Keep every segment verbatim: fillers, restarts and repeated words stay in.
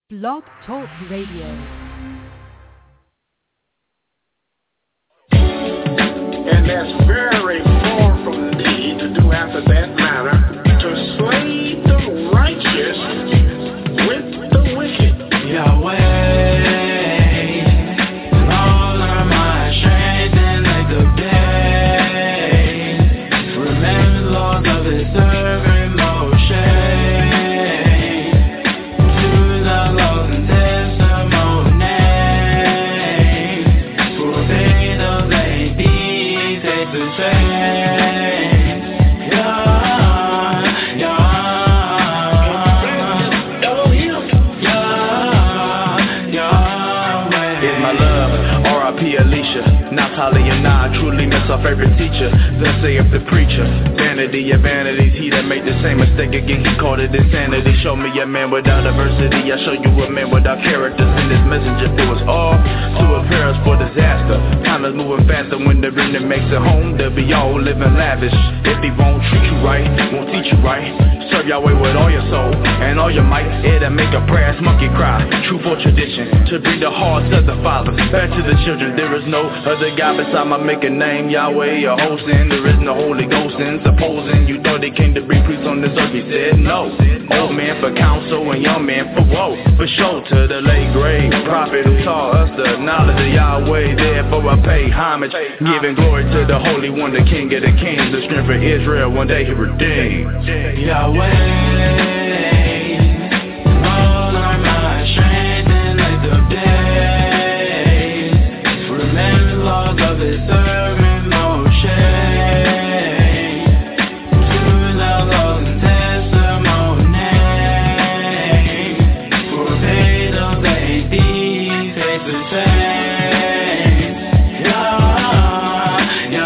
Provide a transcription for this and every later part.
Blog Talk Radio. And that's very far from thee to do after that matter, to slay the righteous with the wicked. Yahweh, Lord, are my strength and like the day. Remember, Lord, of his servant Moshe. To the Lord and testimony, for they know they be safe to say. Natalia and I truly miss our favorite teacher. Thus saith the preacher. Vanity of vanities, he that made the same mistake again, he called it insanity. Show me a man without adversity, I show you a man without character. Send his messenger for us all to prepare us for disaster. Time is moving faster when the remnant makes it home. They'll be all living lavish. If he won't treat you right, won't teach you right, serve Yahweh with all your soul and all your might. It'll make a brass monkey cry. True for tradition, to bring the hearts of the father back to the children. There is no other God beside my maker name, Yahweh, a hosting. There is no Holy Ghost in supposing you thought they came to bring priests on this earth. He said no. Old man for counsel and young man for woe. For sure to the late grade prophet who taught us the knowledge of Yahweh. Therefore I pay homage, giving glory to the Holy One, the King of the Kings, the strength of Israel. One day he redeemed. Yahweh. Of his servant Moshe, to the Lord and testimony, for they know they be safe to say. Yah,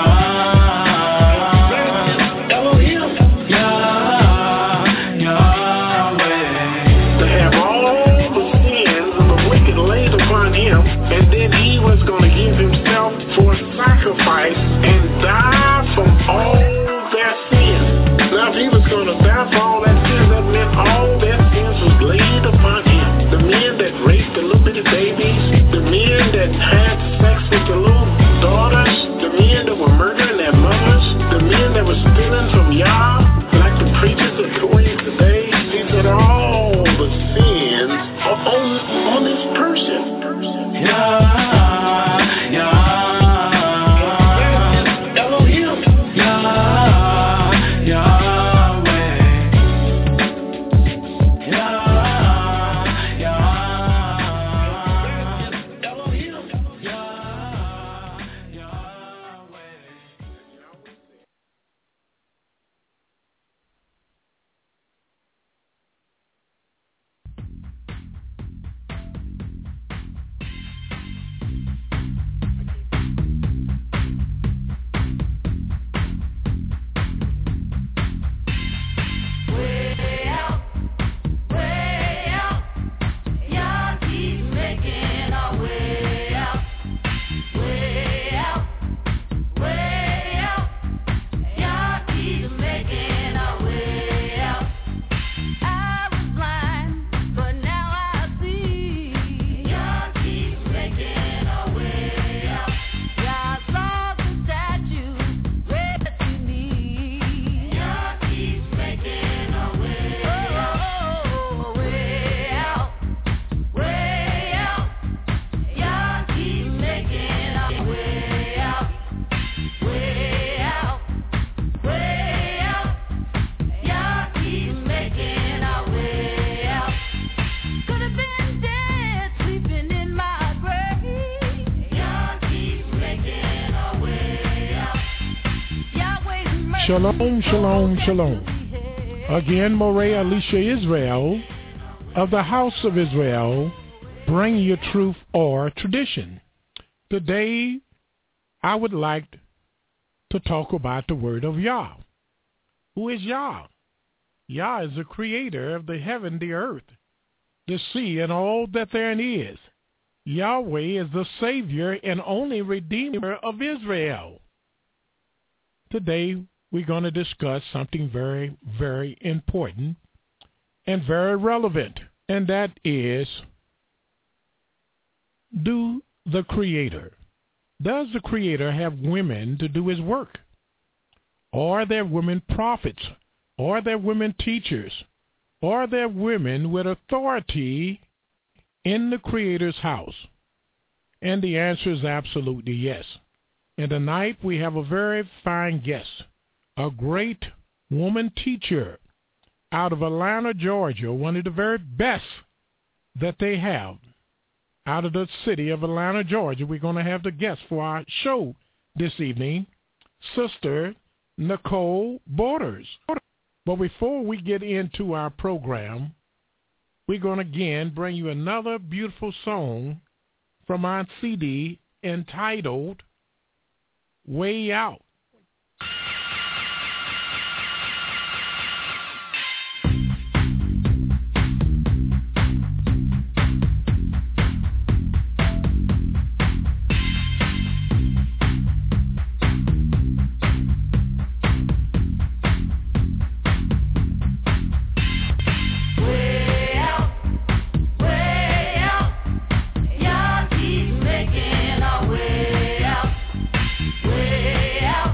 Yah, Elohim, Yah, Yahweh. To have all the sins of the wicked laid upon him, and then he was going to give himself for sacrifice and die from all their sins. Now if he was going to die for all their sins, that meant all their sins was laid upon him. The men that raped the little bitty babies, the men that had sex with the little daughters, the men that were murdering their mothers, the men that were stealing from Yah, like the preachers are doing today. He said all the sins are on, on this person. Yah, Yah. Shalom, shalom, shalom. Again, Moreh Alicia Israel of the House of Israel, bring you truth or tradition. Today, I would like to talk about the word of Yah. Who is Yah? Yah is the creator of the heaven, the earth, the sea, and all that therein is. Yahweh is the Savior and only Redeemer of Israel. Today, we're going to discuss something very, very important and very relevant, and that is, do the Creator, does the Creator have women to do his work? Are there women prophets? Are there women teachers? Are there women with authority in the Creator's house? And the answer is absolutely yes. And tonight we have a very fine guest, a great woman teacher out of Atlanta, Georgia, one of the very best that they have out of the city of Atlanta, Georgia. We're going to have the guest for our show this evening, Sister Nicole Borders. But before we get into our program, we're going to again bring you another beautiful song from our C D entitled Way Out. Way out.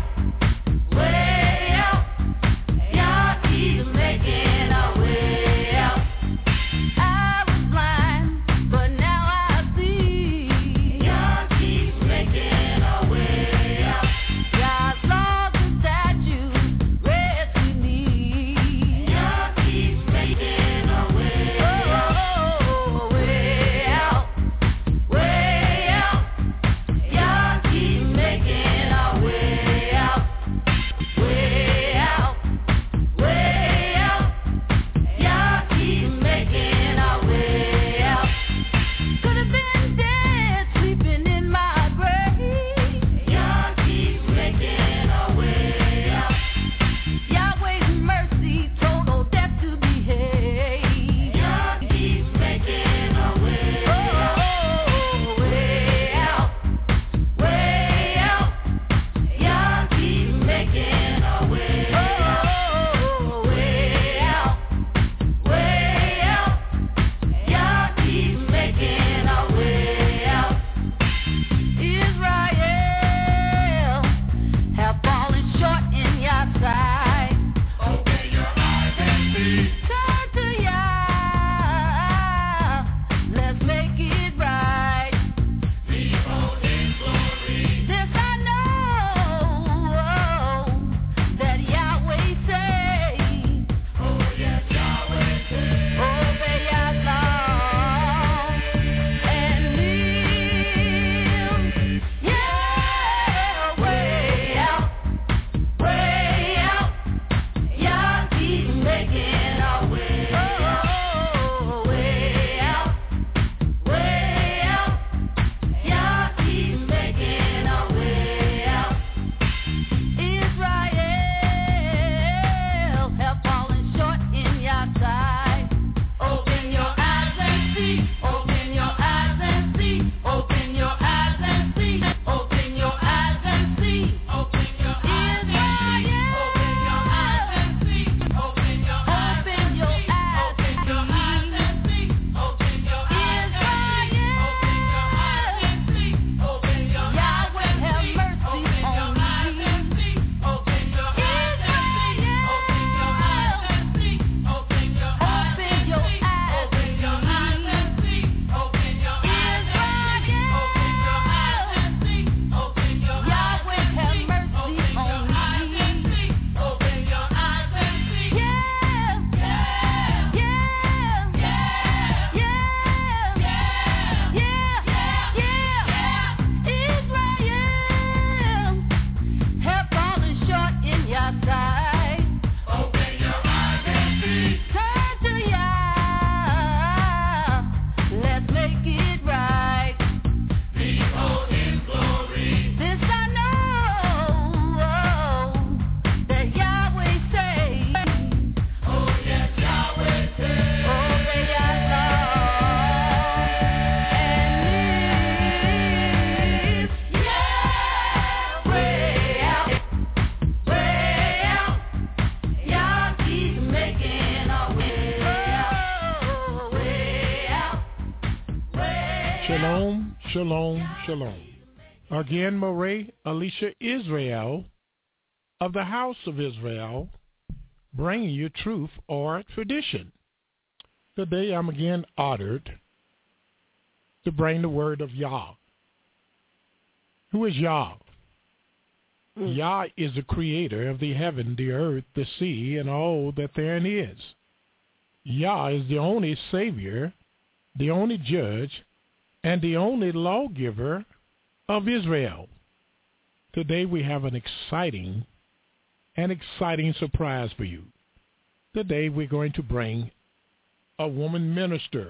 Shalom, shalom, shalom. Again, Moray Alicia Israel of the House of Israel, bringing you truth or tradition. Today I'm again honored to bring the word of Yah. Who is Yah? Mm. Yah is the creator of the heaven, the earth, the sea, and all that therein is. Yah is the only Savior, the only judge, and the only lawgiver of Israel. Today we have an exciting, an exciting surprise for you. Today we're going to bring a woman minister.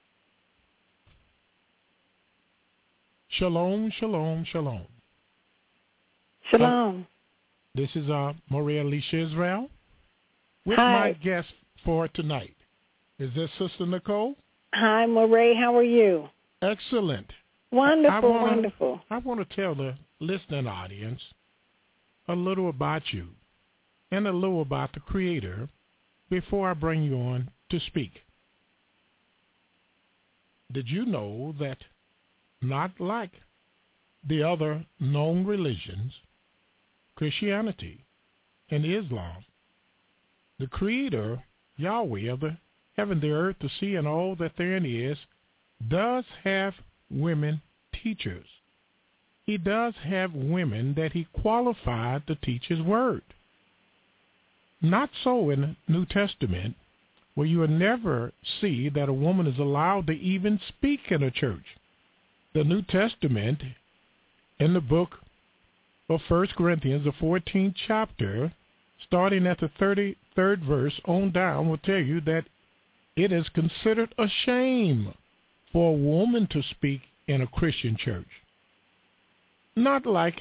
Shalom, shalom, shalom. Shalom. Uh, this is uh, Moray Alicia Israel with Hi. my guest for tonight. Is this Sister Nicole? Hi, Moray. How are you? Excellent. Wonderful, I wanna, wonderful. I want to tell the listening audience a little about you and a little about the Creator before I bring you on to speak. Did you know that not like the other known religions, Christianity and Islam, the Creator, Yahweh of the heaven, the earth, the sea, and all that therein is, does have women teachers. He does have women that he qualified to teach his word. Not so in the New Testament, where you will never see that a woman is allowed to even speak in a church. The New Testament, in the book of First Corinthians, the fourteenth chapter, starting at the thirty-third verse on down, will tell you that it is considered a shame for a woman to speak in a Christian church. Not like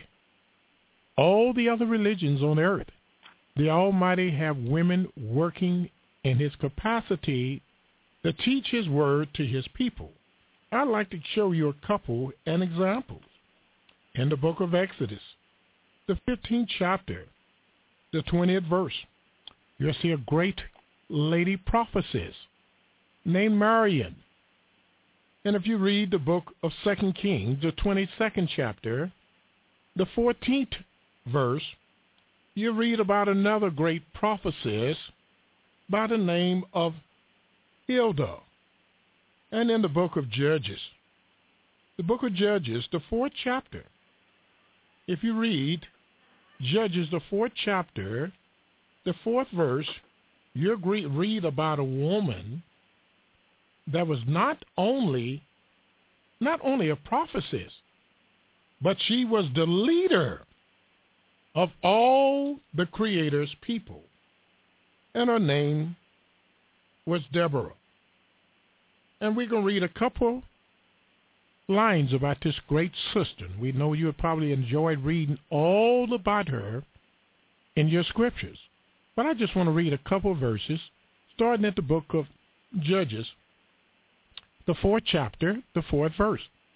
all the other religions on earth. The Almighty have women working in his capacity to teach his word to his people. I'd like to show you a couple and examples. In the book of Exodus, the fifteenth chapter, the twentieth verse, you'll see a great lady prophetess named Marian. And if you read the book of Second Kings, the twenty-second chapter, the fourteenth verse, you read about another great prophetess by the name of Hilda. And in the book of Judges, the book of Judges, the fourth chapter, if you read Judges, the fourth chapter, the fourth verse, you'll read about a woman that was not only not only a prophetess, but she was the leader of all the Creator's people. And her name was Deborah. And we're going to read a couple lines about this great sister. We know you have probably enjoyed reading all about her in your scriptures. But I just want to read a couple verses, starting at the book of Judges, the fourth chapter, the fourth verse.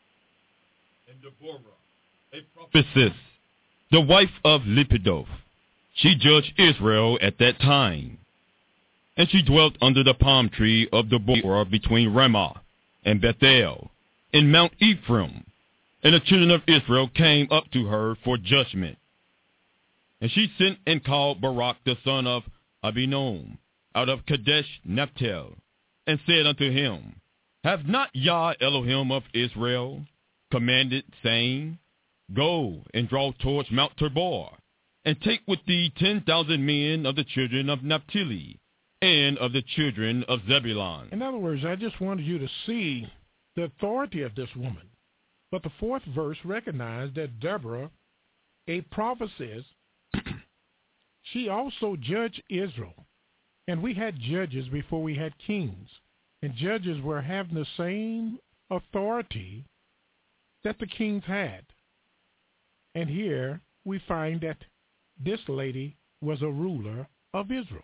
And Deborah, a prophetess, the wife of Lepidoph, she judged Israel at that time. And she dwelt under the palm tree of Deborah between Ramah and Bethel in Mount Ephraim. And the children of Israel came up to her for judgment. And she sent and called Barak the son of Abinom out of Kadesh Naphtali, and said unto him, Have not Yah Elohim of Israel commanded, saying, Go and draw towards Mount Tabor, and take with thee ten thousand men of the children of Naphtali, and of the children of Zebulun. In other words, I just wanted you to see the authority of this woman. But the fourth verse recognized that Deborah, a prophetess, she also judged Israel. And we had judges before we had kings. And judges were having the same authority that the kings had. And here we find that this lady was a ruler of Israel.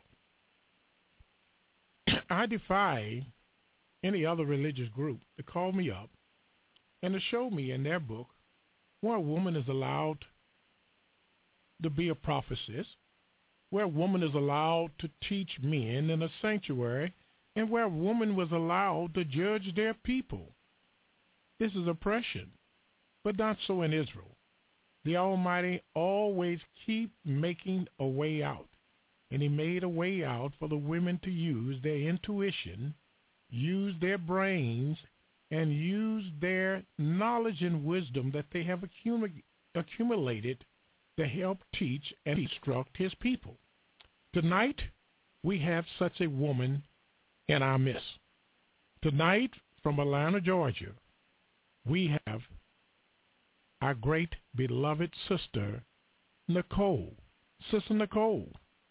I defy any other religious group to call me up and to show me in their book where a woman is allowed to be a prophetess, where a woman is allowed to teach men in a sanctuary, and where a woman was allowed to judge their people. this is oppression. But not so in Israel. The Almighty always keep making a way out. And he made a way out for the women to use their intuition, use their brains, and use their knowledge and wisdom that they have accum- accumulated to help teach and instruct his people. Tonight, we have such a woman in our midst. Tonight, from Atlanta, Georgia, we have our great beloved sister, Nicole. Sister Nicole.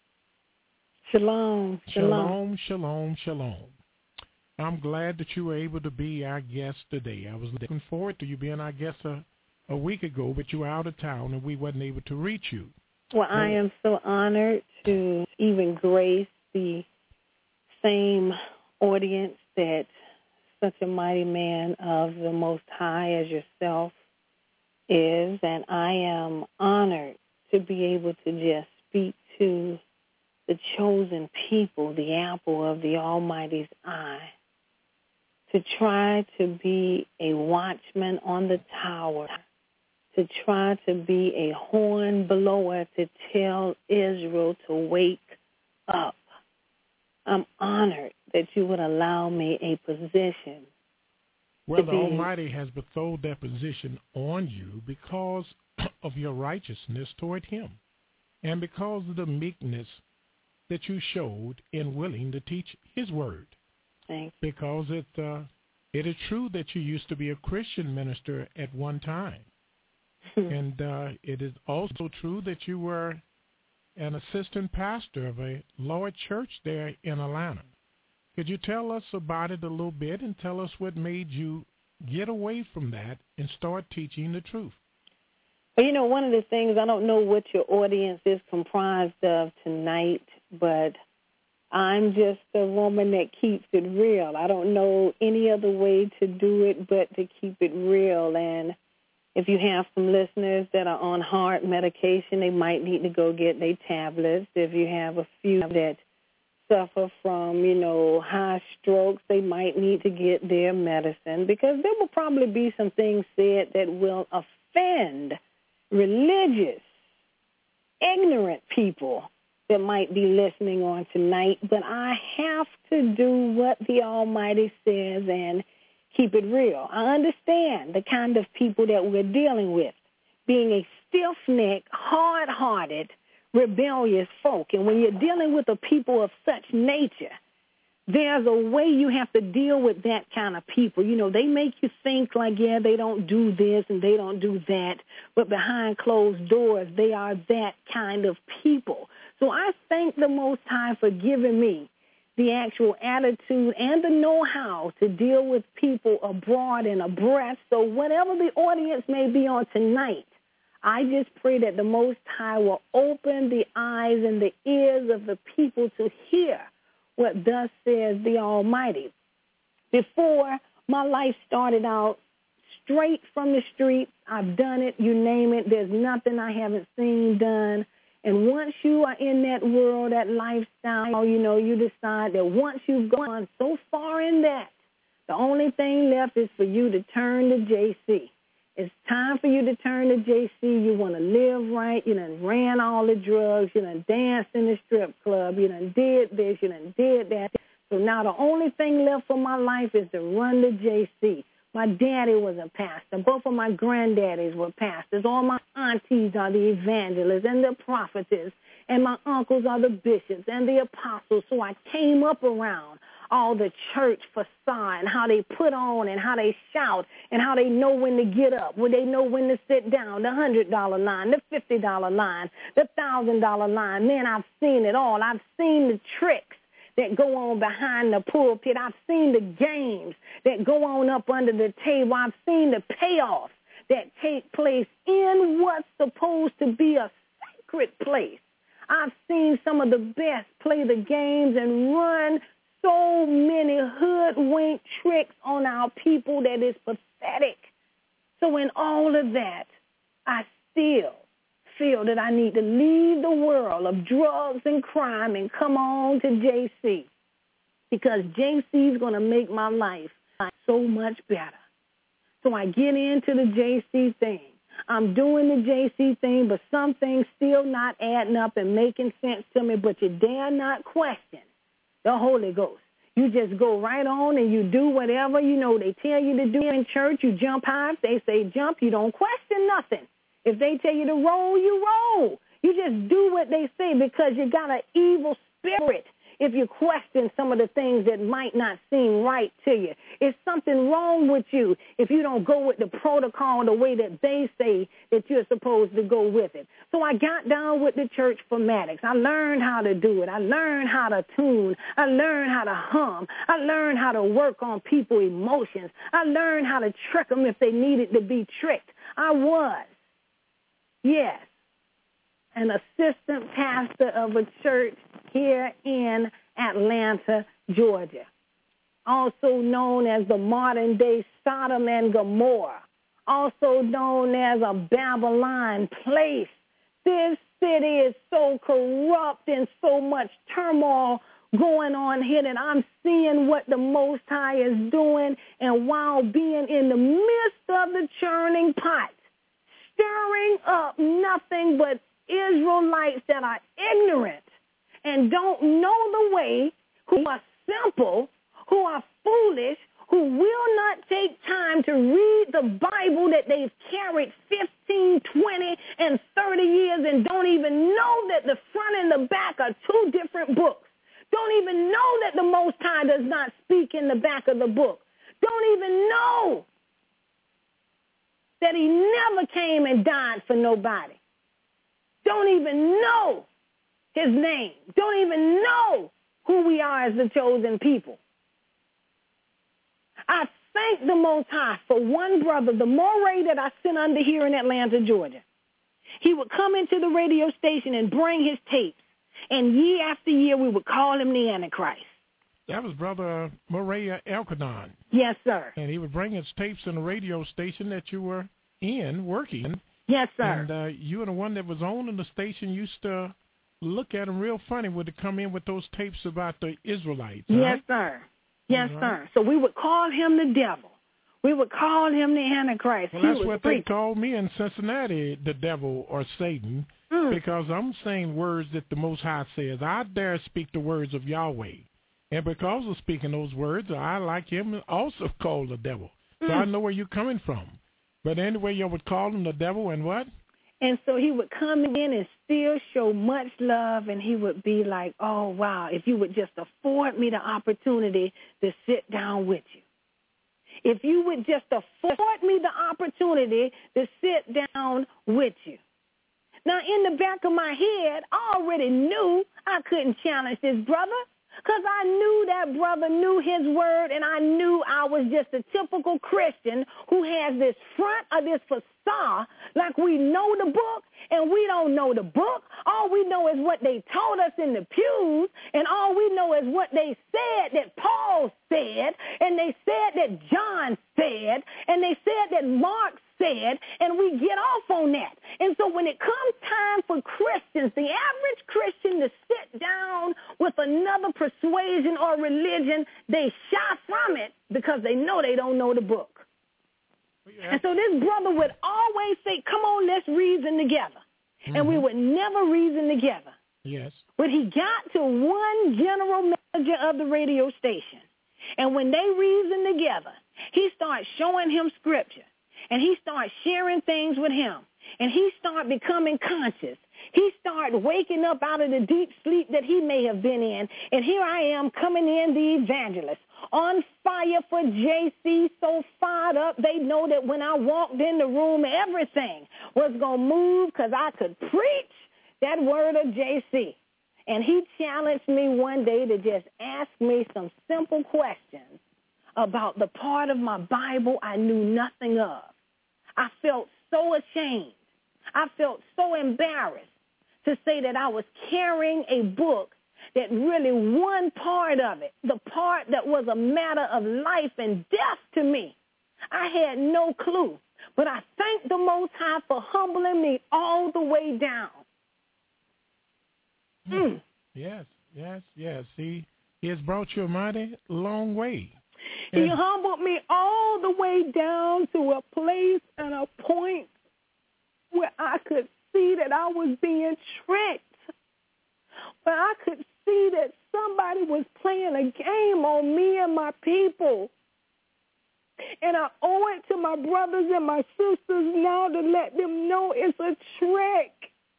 Shalom. Shalom, shalom, shalom. I'm glad that you were able to be our guest today. I was looking forward to you being our guest a, a week ago, but you were out of town and we wasn't able to reach you. Well, I am so honored to even grace the same audience that such a mighty man of the Most High as yourself is, and I am honored to be able to just speak to the chosen people, the apple of the Almighty's eye, to try to be a watchman on the tower, to try to be a horn blower to tell Israel to wake up. I'm honored that you would allow me a position. Well, the Almighty has bestowed that position on you because of your righteousness toward him and because of the meekness that you showed in willing to teach his word. Thanks. Because it, uh, it is true that you used to be a Christian minister at one time. And uh, it is also true that you were an assistant pastor of a lower church there in Atlanta. Could you tell us about it a little bit and tell us what made you get away from that and start teaching the truth? Well, you know, one of the things, I don't know what your audience is comprised of tonight, but I'm just a woman that keeps it real. I don't know any other way to do it but to keep it real. And if you have some listeners that are on heart medication, they might need to go get their tablets. If you have a few that suffer from, you know, high strokes, they might need to get their medicine, because there will probably be some things said that will offend religious, ignorant people that might be listening on tonight. But I have to do what the Almighty says and keep it real. I understand the kind of people that we're dealing with, being a stiff-necked, hard-hearted, rebellious folk. And when you're dealing with a people of such nature, there's a way you have to deal with that kind of people. You know, they make you think like, yeah, they don't do this and they don't do that, but behind closed doors, they are that kind of people. So I thank the Most High for giving me the actual attitude and the know-how to deal with people abroad and abreast. So whatever the audience may be on tonight, I just pray that the Most High will open the eyes and the ears of the people to hear what thus says the Almighty. Before, my life started out straight from the streets. I've done it, you name it. There's nothing I haven't seen done. And once you are in that world, that lifestyle, you know, you decide that once you've gone so far in that, the only thing left is for you to turn to J C. It's time for you to turn to J C. You want to live right. You done ran all the drugs. You done danced in the strip club. You done did this. You done did that. So now the only thing left for my life is to run to J C. My daddy was a pastor. Both of my granddaddies were pastors. All my aunties are the evangelists and the prophetess. And my uncles are the bishops and the apostles. So I came up around all the church facade and how they put on and how they shout and how they know when to get up, when they know when to sit down, the one hundred dollar line, the fifty dollar line, the one thousand dollar line. Man, I've seen it all. I've seen the tricks that go on behind the pulpit. I've seen the games that go on up under the table. I've seen the payoffs that take place in what's supposed to be a sacred place. I've seen some of the best play the games and run so many hoodwink tricks on our people that is pathetic. So in all of that, I still feel that I need to leave the world of drugs and crime and come on to J C, because J C is going to make my life so much better. So I get into the J C thing. I'm doing the J C thing, but some things still not adding up and making sense to me, but you dare not question the Holy Ghost. You just go right on and you do whatever, you know, they tell you to do in church. You jump high. If they say jump, you don't question nothing. If they tell you to roll, you roll. You just do what they say because you got an evil spirit if you question some of the things that might not seem right to you. It's something wrong with you if you don't go with the protocol the way that they say that you're supposed to go with it. So I got down with the church formatics. I learned how to do it. I learned how to tune. I learned how to hum. I learned how to work on people's emotions. I learned how to trick them if they needed to be tricked. I was, yes, an assistant pastor of a church here in Atlanta, Georgia, also known as the modern-day Sodom and Gomorrah, also known as a Babylon place. This city is so corrupt and so much turmoil going on here that I'm seeing what the Most High is doing, and while being in the midst of the churning pot, stirring up nothing but Israelites that are ignorant and don't know the way, who are simple, who are foolish, who will not take time to read the Bible that they've carried fifteen, twenty, and thirty years and don't even know that the front and the back are two different books. Don't even know that the Most High does not speak in the back of the book. Don't even know that he never came and died for nobody. Don't even know his name. Don't even know who we are as the chosen people. I thank the Most High for one brother, the Moray that I sent under here in Atlanta, Georgia. He would come into the radio station and bring his tapes, and year after year we would call him the Antichrist. That was Brother Moray Elkanon. Yes, sir. And he would bring his tapes in the radio station that you were in, working. Yes, sir. And uh, you and the one that was on in the station used to look at him real funny when they come in with those tapes about the Israelites. Yes, right? sir. Yes, right. sir. So we would call him the devil. We would call him the Antichrist. Well, he that's was what preaching. they called me in Cincinnati, the devil or Satan, mm. because I'm saying words that the Most High says. I dare speak the words of Yahweh. And because of speaking those words, I, like him, also called the devil. So mm. I know where you're coming from. But anyway, you would call him the devil and what? And so he would come in and still show much love, and he would be like, oh, wow, if you would just afford me the opportunity to sit down with you. If you would just afford me the opportunity to sit down with you. Now, in the back of my head, I already knew I couldn't challenge this brother, because I knew that brother knew his word, and I knew I was just a typical Christian who has this front of this facade like we know the book, and we don't know the book. All we know is what they told us in the pews, and all we know is what they said that Paul said, and they said that John said, and they said that Mark said, and we get off on that. And so when it comes time for Christians, the average Christian, to sit down with another persuasion or religion, they shy from it because they know they don't know the book. Yeah. And so this brother would always say, come on, let's reason together. Mm-hmm. And we would never reason together. Yes. But he got to one general manager of the radio station. And when they reasoned together, he started showing him scripture. And he started sharing things with him. And he started becoming conscious. He started waking up out of the deep sleep that he may have been in. And here I am coming in, the evangelist, on fire for J C, so fired up. They know that when I walked in the room, everything was going to move because I could preach that word of J C. And he challenged me one day to just ask me some simple questions about the part of my Bible I knew nothing of. I felt so ashamed. I felt so embarrassed to say that I was carrying a book that really one part of it, the part that was a matter of life and death to me, I had no clue. But I thank the Most High for humbling me all the way down. Mm. Yes, yes, yes. He, he has brought you a mighty long way. He humbled me all the way down to a place and a point where I could see that I was being tricked, where I could see that somebody was playing a game on me and my people. And I owe it to my brothers and my sisters now to let them know it's a trick.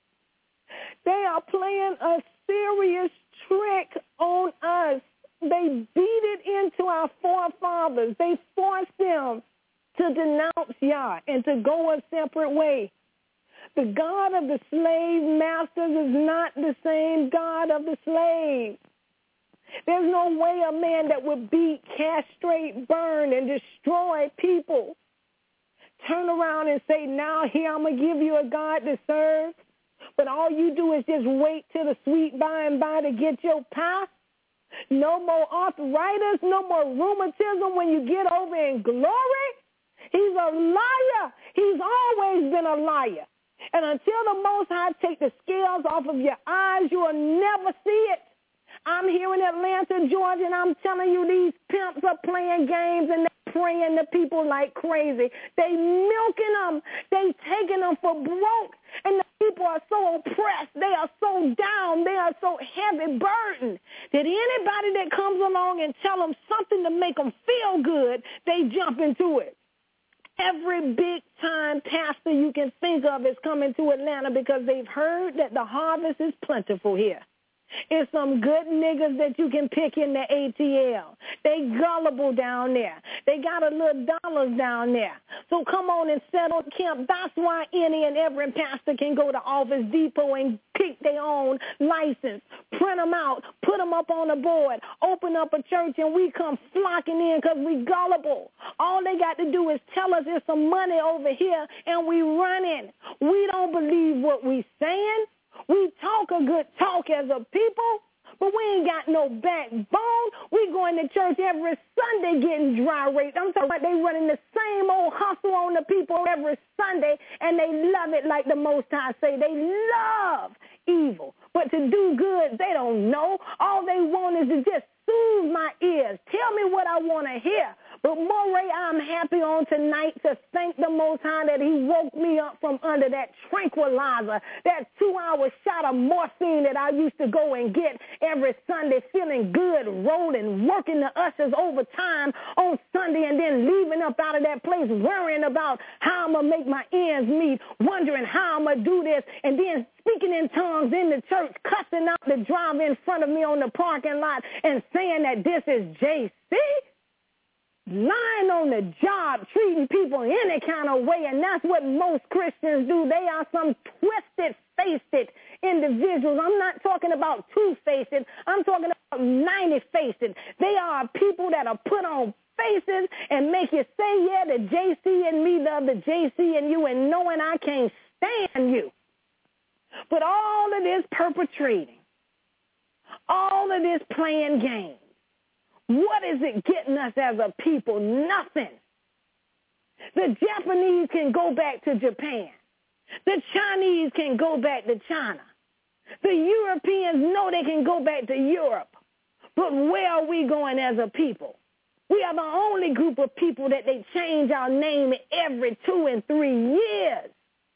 They are playing a serious trick on us. They beat it into our forefathers. They forced them to denounce Yah and to go a separate way. The God of the slave masters is not the same God of the slave. There's no way a man that would beat, castrate, burn, and destroy people turn around and say, now here I'm going to give you a God to serve, but all you do is just wait till the sweet by and by to get your pie. No more arthritis, no more rheumatism when you get over in glory. He's a liar. He's always been a liar. And until the Most High take the scales off of your eyes, you will never see it. I'm here in Atlanta, Georgia, and I'm telling you, these pimps are playing games and they're praying to people like crazy. They milking them. They taking them for broke. And the people are so oppressed. They are so down. They are so heavy burdened that anybody that comes along and tell them something to make them feel good, they jump into it. Every big-time pastor you can think of is coming to Atlanta because they've heard that the harvest is plentiful here. It's some good niggas that you can pick in the A T L. They gullible down there. They got a little dollars down there. So come on and settle camp. That's why any and every pastor can go to Office Depot and pick their own license, print them out, put them up on the board, open up a church, and we come flocking in because we gullible. All they got to do is tell us there's some money over here, and we running. We don't believe what we saying. We talk a good talk as a people, but we ain't got no backbone. We going to church every Sunday getting dry raped. I'm talking about they running the same old hustle on the people every Sunday, and they love it like the Most High say. They love evil, but to do good, they don't know. All they want is to just soothe my ears. Tell me what I want to hear. But Moray, I'm happy on tonight to thank the Most High that he woke me up from under that tranquilizer, that two-hour shot of morphine that I used to go and get every Sunday, feeling good, rolling, working the ushers overtime on Sunday, and then leaving up out of that place worrying about how I'm going to make my ends meet, wondering how I'm going to do this, and then speaking in tongues in the church, cussing out the driver in front of me on the parking lot and saying that this is J C. Lying on the job, treating people any kind of way, and that's what most Christians do. They are some twisted-faced individuals. I'm not talking about two-faced. I'm talking about ninety-faced. They are people that are put on faces and make you say, yeah, the J C and me love the J C and you, and knowing I can't stand you. But all of this perpetrating, all of this playing games, what is it getting us as a people? Nothing. The Japanese can go back to Japan. The Chinese can go back to China. The Europeans know they can go back to Europe. But where are we going as a people? We are the only group of people that they change our name every two and three years.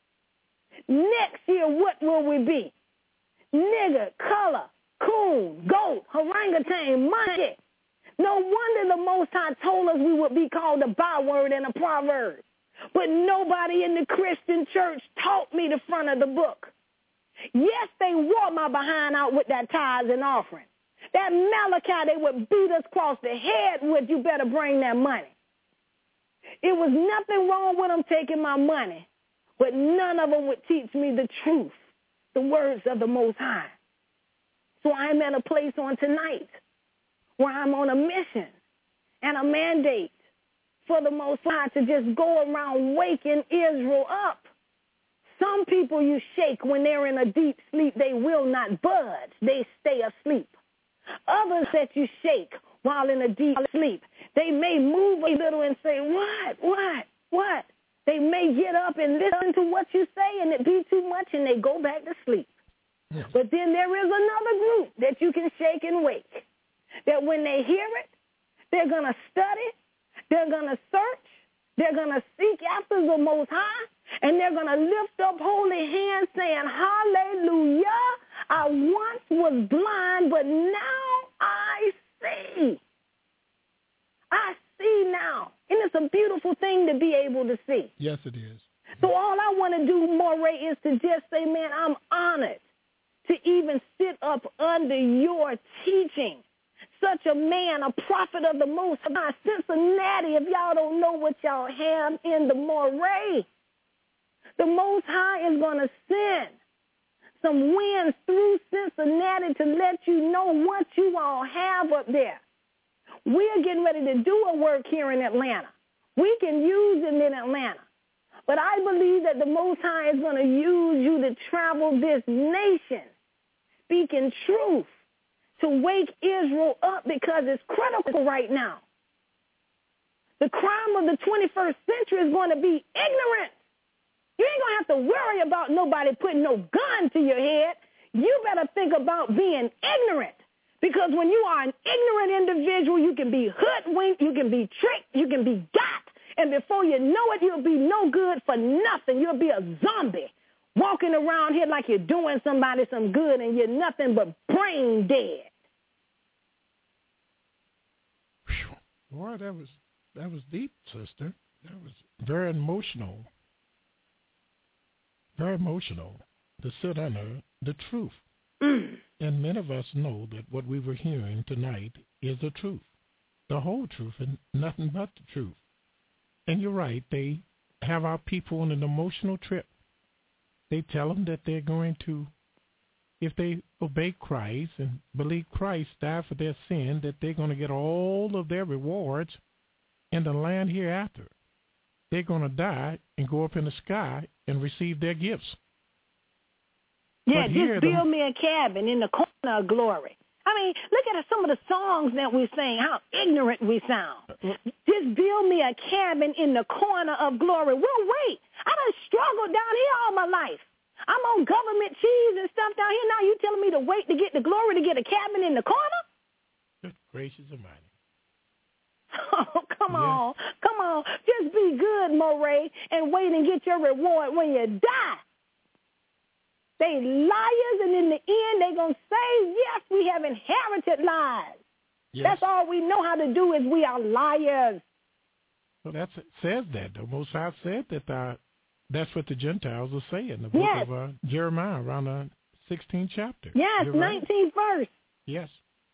Next year, what will we be? Nigger, color, coon, goat, orangutan, monkey. No wonder the Most High told us we would be called a byword and a proverb. But nobody in the Christian church taught me the front of the book. Yes, they wore my behind out with that tithes and offering. That Malachi, they would beat us across the head with, you better bring that money. It was nothing wrong with them taking my money, but none of them would teach me the truth, the words of the Most High. So I'm at a place on tonight where I'm on a mission and a mandate for the Most High to just go around waking Israel up. Some people you shake when they're in a deep sleep, they will not budge. They stay asleep. Others that you shake while in a deep sleep, they may move a little and say, what, what, what? They may get up and listen to what you say and it be too much and they go back to sleep. But then there is another group that you can shake and wake, that when they hear it, They're going to study. They're going to search. They're going to seek after the Most High. And they're going to lift up holy hands saying, hallelujah, I once was blind, but now I see. I see now. And it's a beautiful thing to be able to see. Yes, it is. So all I want to do, Moray, is to just say, man, I'm honored to even sit up under your teaching. Such a man, a prophet of the Most High. Cincinnati, if y'all don't know what y'all have in the Moray, the Most High is going to send some winds through Cincinnati to let you know what you all have up there. We're getting ready to do a work here in Atlanta. We can use it in Atlanta. But I believe that the Most High is going to use you to travel this nation, speaking truth, to wake Israel up because it's critical right now. The crime of the twenty-first century is going to be ignorance. You ain't going to have to worry about nobody putting no gun to your head. You better think about being ignorant. Because when you are an ignorant individual, you can be hoodwinked, you can be tricked, you can be got. And before you know it, you'll be no good for nothing. You'll be a zombie walking around here like you're doing somebody some good and you're nothing but brain dead. Boy, that was that was deep, sister. That was very emotional. Very emotional to sit under the truth. Mm. And many of us know that what we were hearing tonight is the truth, the whole truth, and nothing but the truth. And you're right, they have our people on an emotional trip. They tell them that they're going to, if they obey Christ and believe Christ died for their sin, that they're going to get all of their rewards in the land hereafter. They're going to die and go up in the sky and receive their gifts. Yeah, But just build the, me a cabin in the corner of glory. I mean, look at some of the songs that we sing, how ignorant we sound. Just build me a cabin in the corner of glory. Well, wait, I done struggled down here all my life. I'm on government cheese and stuff down here. Now you telling me to wait to get the glory to get a cabin in the corner? good gracious almighty. Oh, come Yes. on. Come on. Just be good, Moray, and wait and get your reward when you die. They liars, and in the end, they're going to say, yes, we have inherited lies. Yes. That's all we know how to do is we are liars. Well, that says that. The Most High said that uh, that's what the Gentiles will say in the book Yes. of uh, Jeremiah, around the sixteenth chapter. Yes, You're right. nineteenth verse. Yes.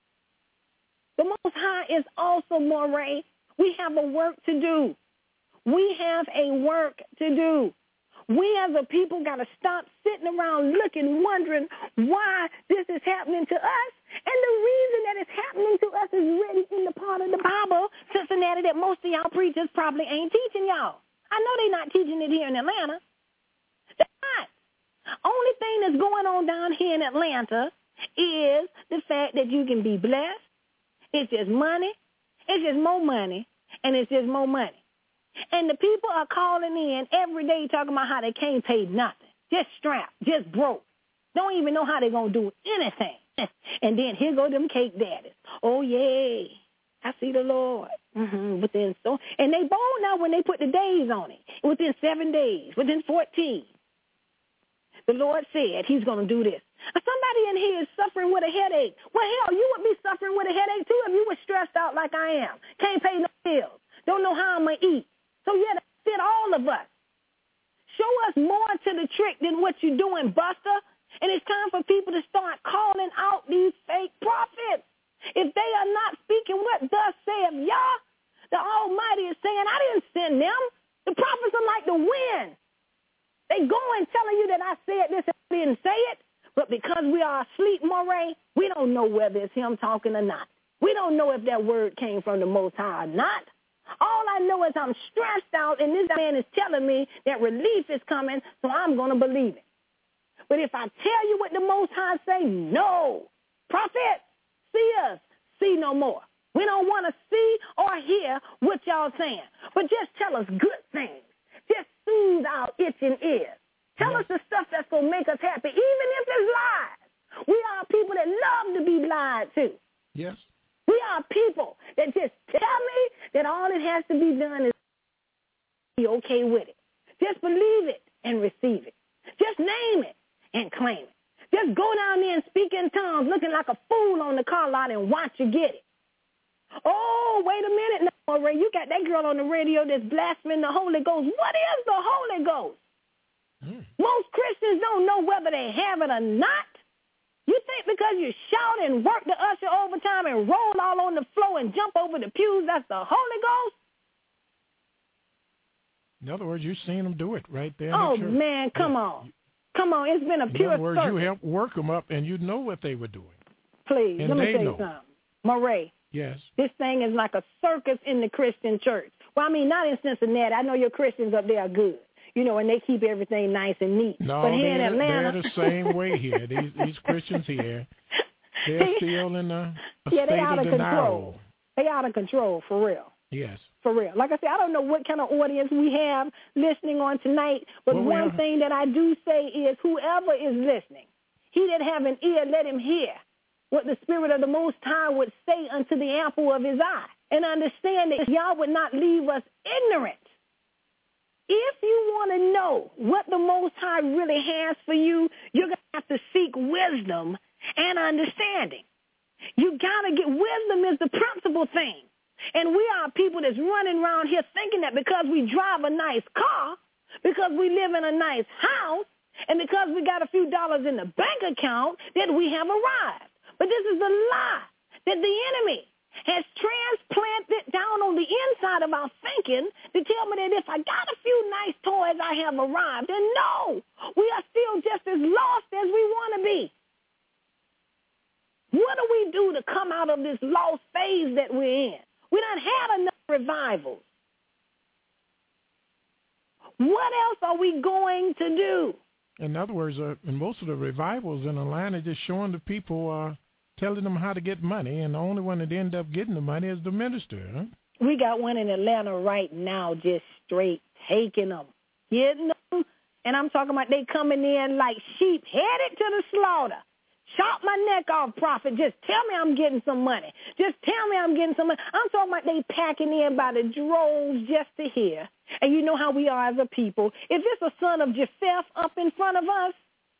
The Most High is also, Moray, we have a work to do. We have a work to do. We as a people got to stop sitting around looking, wondering why this is happening to us. And the reason that it's happening to us is written in the part of the Bible, Cincinnati, that most of y'all preachers probably ain't teaching y'all. I know they're not teaching it here in Atlanta. They're not. Only thing that's going on down here in Atlanta is the fact that you can be blessed. It's just money. It's just more money. And it's just more money. And the people are calling in every day talking about how they can't pay nothing. Just strapped, just broke. Don't even know how they're going to do anything. And then here go them cake daddies. Oh, yeah, I see the Lord. Mm-hmm. Within so, and they bold now when they put the days on it. Within seven days, within fourteen. The Lord said he's going to do this. Somebody in here is suffering with a headache. Well, hell, you would be suffering with a headache, too, if you were stressed out like I am. Can't pay no bills. Don't know how I'm going to eat. So, yeah, that fit all of us. Show us more to the trick than what you're doing, Buster. And it's time for people to start calling out these fake prophets. If they are not speaking what thus saith Yah, the Almighty is saying, I didn't send them. The prophets are like the wind. They going telling you that I said this and I didn't say it. But because we are asleep, Moray, we don't know whether it's him talking or not. We don't know if that word came from the Most High or not. All I know is I'm stressed out, and this man is telling me that relief is coming, so I'm going to believe it. But if I tell you what the Most High say, no. Prophet, see us, see no more. We don't want to see or hear what y'all saying. But just tell us good things. Just soothe our itching ears. Tell yes. us the stuff that's going to make us happy, even if it's lies. We are people that love to be lied to. Yes. We are people that just tell play with it. Just believe it and receive it. Just name it and claim it. Just go down there and speak in tongues looking like a fool on the car lot and watch you get it. Oh, wait a minute now, Ray. You got that girl on the radio that's blaspheming the Holy Ghost. What is the Holy Ghost? Mm. Most Christians don't know whether they have it or not. You think because you shout and work the usher overtime and roll all on the floor and jump over the pews, that's the Holy Ghost? In other words, you've seen them do it right there. Oh, in the church. man, come yeah. on. Come on, it's been a in pure other words, circus. You helped work them up, and you know what they were doing. Please, and let me they tell you know. something. Murray, yes. This thing is like a circus in the Christian church. Well, I mean, not in Cincinnati. I know your Christians up there are good, you know, and they keep everything nice and neat. No, but here they're, in Atlanta, they're the same way here. These, these Christians here, they're still in a, a yeah, state they out of of denial. control. They out of control, for real. Yes. For real. Like I said, I don't know what kind of audience we have listening on tonight, but well, one we thing that I do say is whoever is listening, he that have an ear, let him hear what the Spirit of the Most High would say unto the apple of his eye, and understand that y'all would not leave us ignorant. If you want to know what the Most High really has for you, you're going to have to seek wisdom and understanding. You got to get wisdom is the principal thing. And we are people that's running around here thinking that because we drive a nice car, because we live in a nice house, and because we got a few dollars in the bank account, that we have arrived. But this is a lie that the enemy has transplanted down on the inside of our thinking to tell me that if I got a few nice toys, I have arrived. And no, we are still just as lost as we want to be. What do we do to come out of this lost phase that we're in? We done had enough revivals. What else are we going to do? In other words, uh, in most of the revivals in Atlanta, just showing the people, uh, telling them how to get money, and the only one that end up getting the money is the minister. Huh? We got one in Atlanta right now just straight taking them, getting them, and I'm talking about they coming in like sheep headed to the slaughter. Chop my neck off, prophet. Just tell me I'm getting some money. Just tell me I'm getting some money. I'm talking about they packing in by the droves just to hear. And you know how we are as a people. If it's a son of Japheth up in front of us,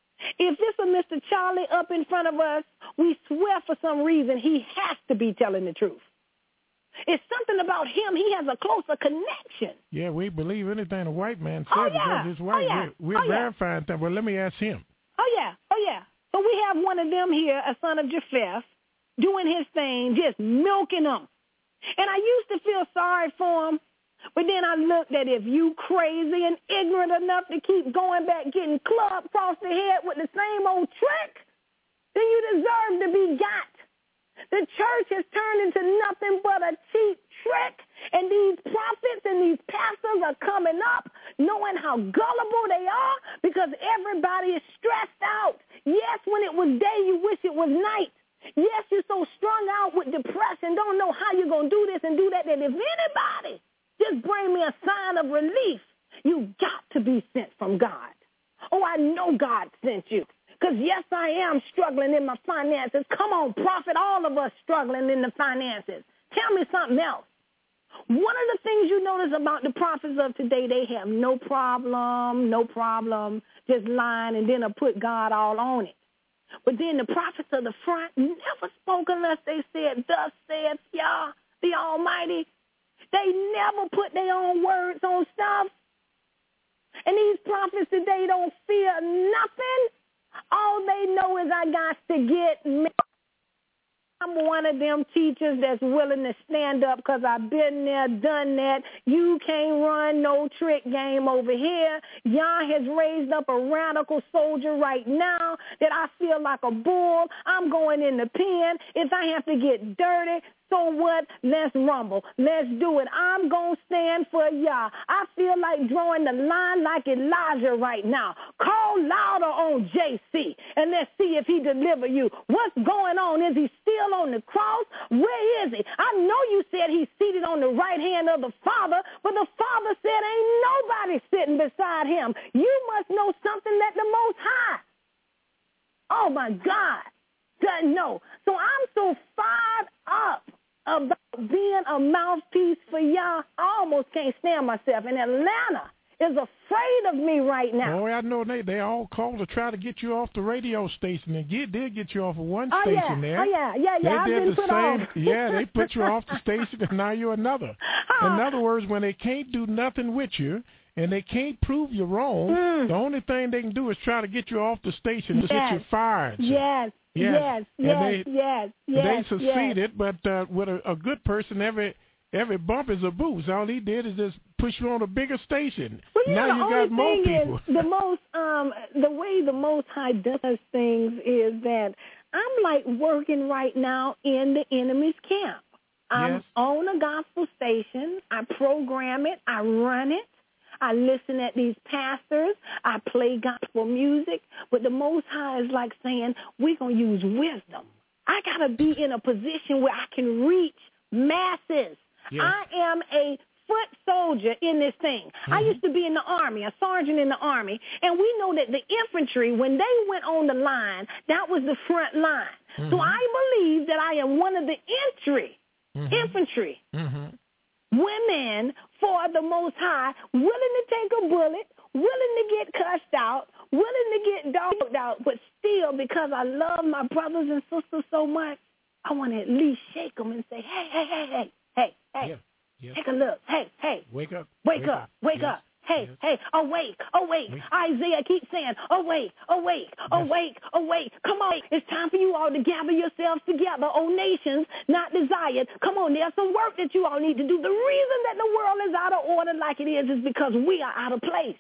if it's a Mister Charlie up in front of us, we swear for some reason he has to be telling the truth. It's something about him. He has a closer connection. Yeah, we believe anything a white man says oh, yeah. because it's white. Oh, yeah. We're, we're oh, verifying yeah. that. Well, let me ask him. Oh, yeah. Oh, yeah. So we have one of them here, a son of Japheth, doing his thing, just milking them. And I used to feel sorry for him, but then I looked at if you crazy and ignorant enough to keep going back getting clubbed across the head with the same old trick, then you deserve to be got. The church has turned into nothing but a cheap trick, and these prophets and these pastors are coming up knowing how gullible they are because everybody is stressed out. Yes, when it was day, you wish it was night. Yes, you're so strung out with depression, don't know how you're going to do this and do that, that if anybody just bring me a sign of relief, you got to be sent from God. Oh, I know God sent you. Because, yes, I am struggling in my finances. Come on, prophet, all of us struggling in the finances. Tell me something else. One of the things you notice about the prophets of today, they have no problem, no problem, just lying and then they'll put God all on it. But then the prophets of the front never spoke unless they said, thus saith Yah, the Almighty. They never put their own words on stuff. And these prophets today don't fear nothing. All they know is I got to get me. I'm one of them teachers that's willing to stand up because I've been there, done that. You can't run no trick game over here. Yah has raised up a radical soldier right now that I feel like a bull. I'm going in the pen. If I have to get dirty, so what? Let's rumble. Let's do it. I'm going to stand for Yah. I feel like drawing the line like Elijah right now. Call louder on J C, and let's see if he deliver you. What's going on? Is he still on the cross? Where is he? I know you said he's seated on the right hand of the Father, but the Father said ain't nobody sitting beside him. You must know something that the Most High, oh, my God, doesn't know. So I'm so fired up about being a mouthpiece for Yah. I almost can't stand myself. In Atlanta, is afraid of me right now. Oh, I know they they all called to try to get you off the radio station, and get did get you off of one oh, station yeah. there. Oh yeah, yeah, yeah. They I've did been the put same. off. Yeah, they put you off the station, and now you're another. In other words, when they can't do nothing with you, and they can't prove you wrong, mm. the only thing they can do is try to get you off the station, yes. to get you fired. Yes. Yes, yes, and yes, they, yes, yes. They succeeded, yes. but uh, with a, a good person, every every bump is a boost. All he did is just push you on a bigger station. Well, you now know, you the got only more thing people. Is the most, um, the way the Most High does things is that I'm like working right now in the enemy's camp. I'm yes. on a gospel station. I program it. I run it. I listen at these pastors. I play gospel music. But the Most High is like saying, we're going to use wisdom. I got to be in a position where I can reach masses. Yes. I am a foot soldier in this thing. Mm-hmm. I used to be in the Army, a sergeant in the Army, and we know that the infantry, when they went on the line, that was the front line. Mm-hmm. So I believe that I am one of the entry, mm-hmm. infantry. Mm-hmm. Women for the Most High, willing to take a bullet, willing to get cussed out, willing to get dogged out, but still, because I love my brothers and sisters so much, I want to at least shake them and say, hey, hey, hey, hey, hey, hey, yeah. Yeah. take a look, hey, hey. Wake up. Wake, wake up, up, wake yes. up. Hey, yes. hey, awake, awake. Wake. Isaiah keeps saying, awake, awake, yes. awake, awake. Come on, it's time for you all to gather yourselves together, O nations not desired. Come on, there's some work that you all need to do. The reason that the world is out of order like it is is because we are out of place.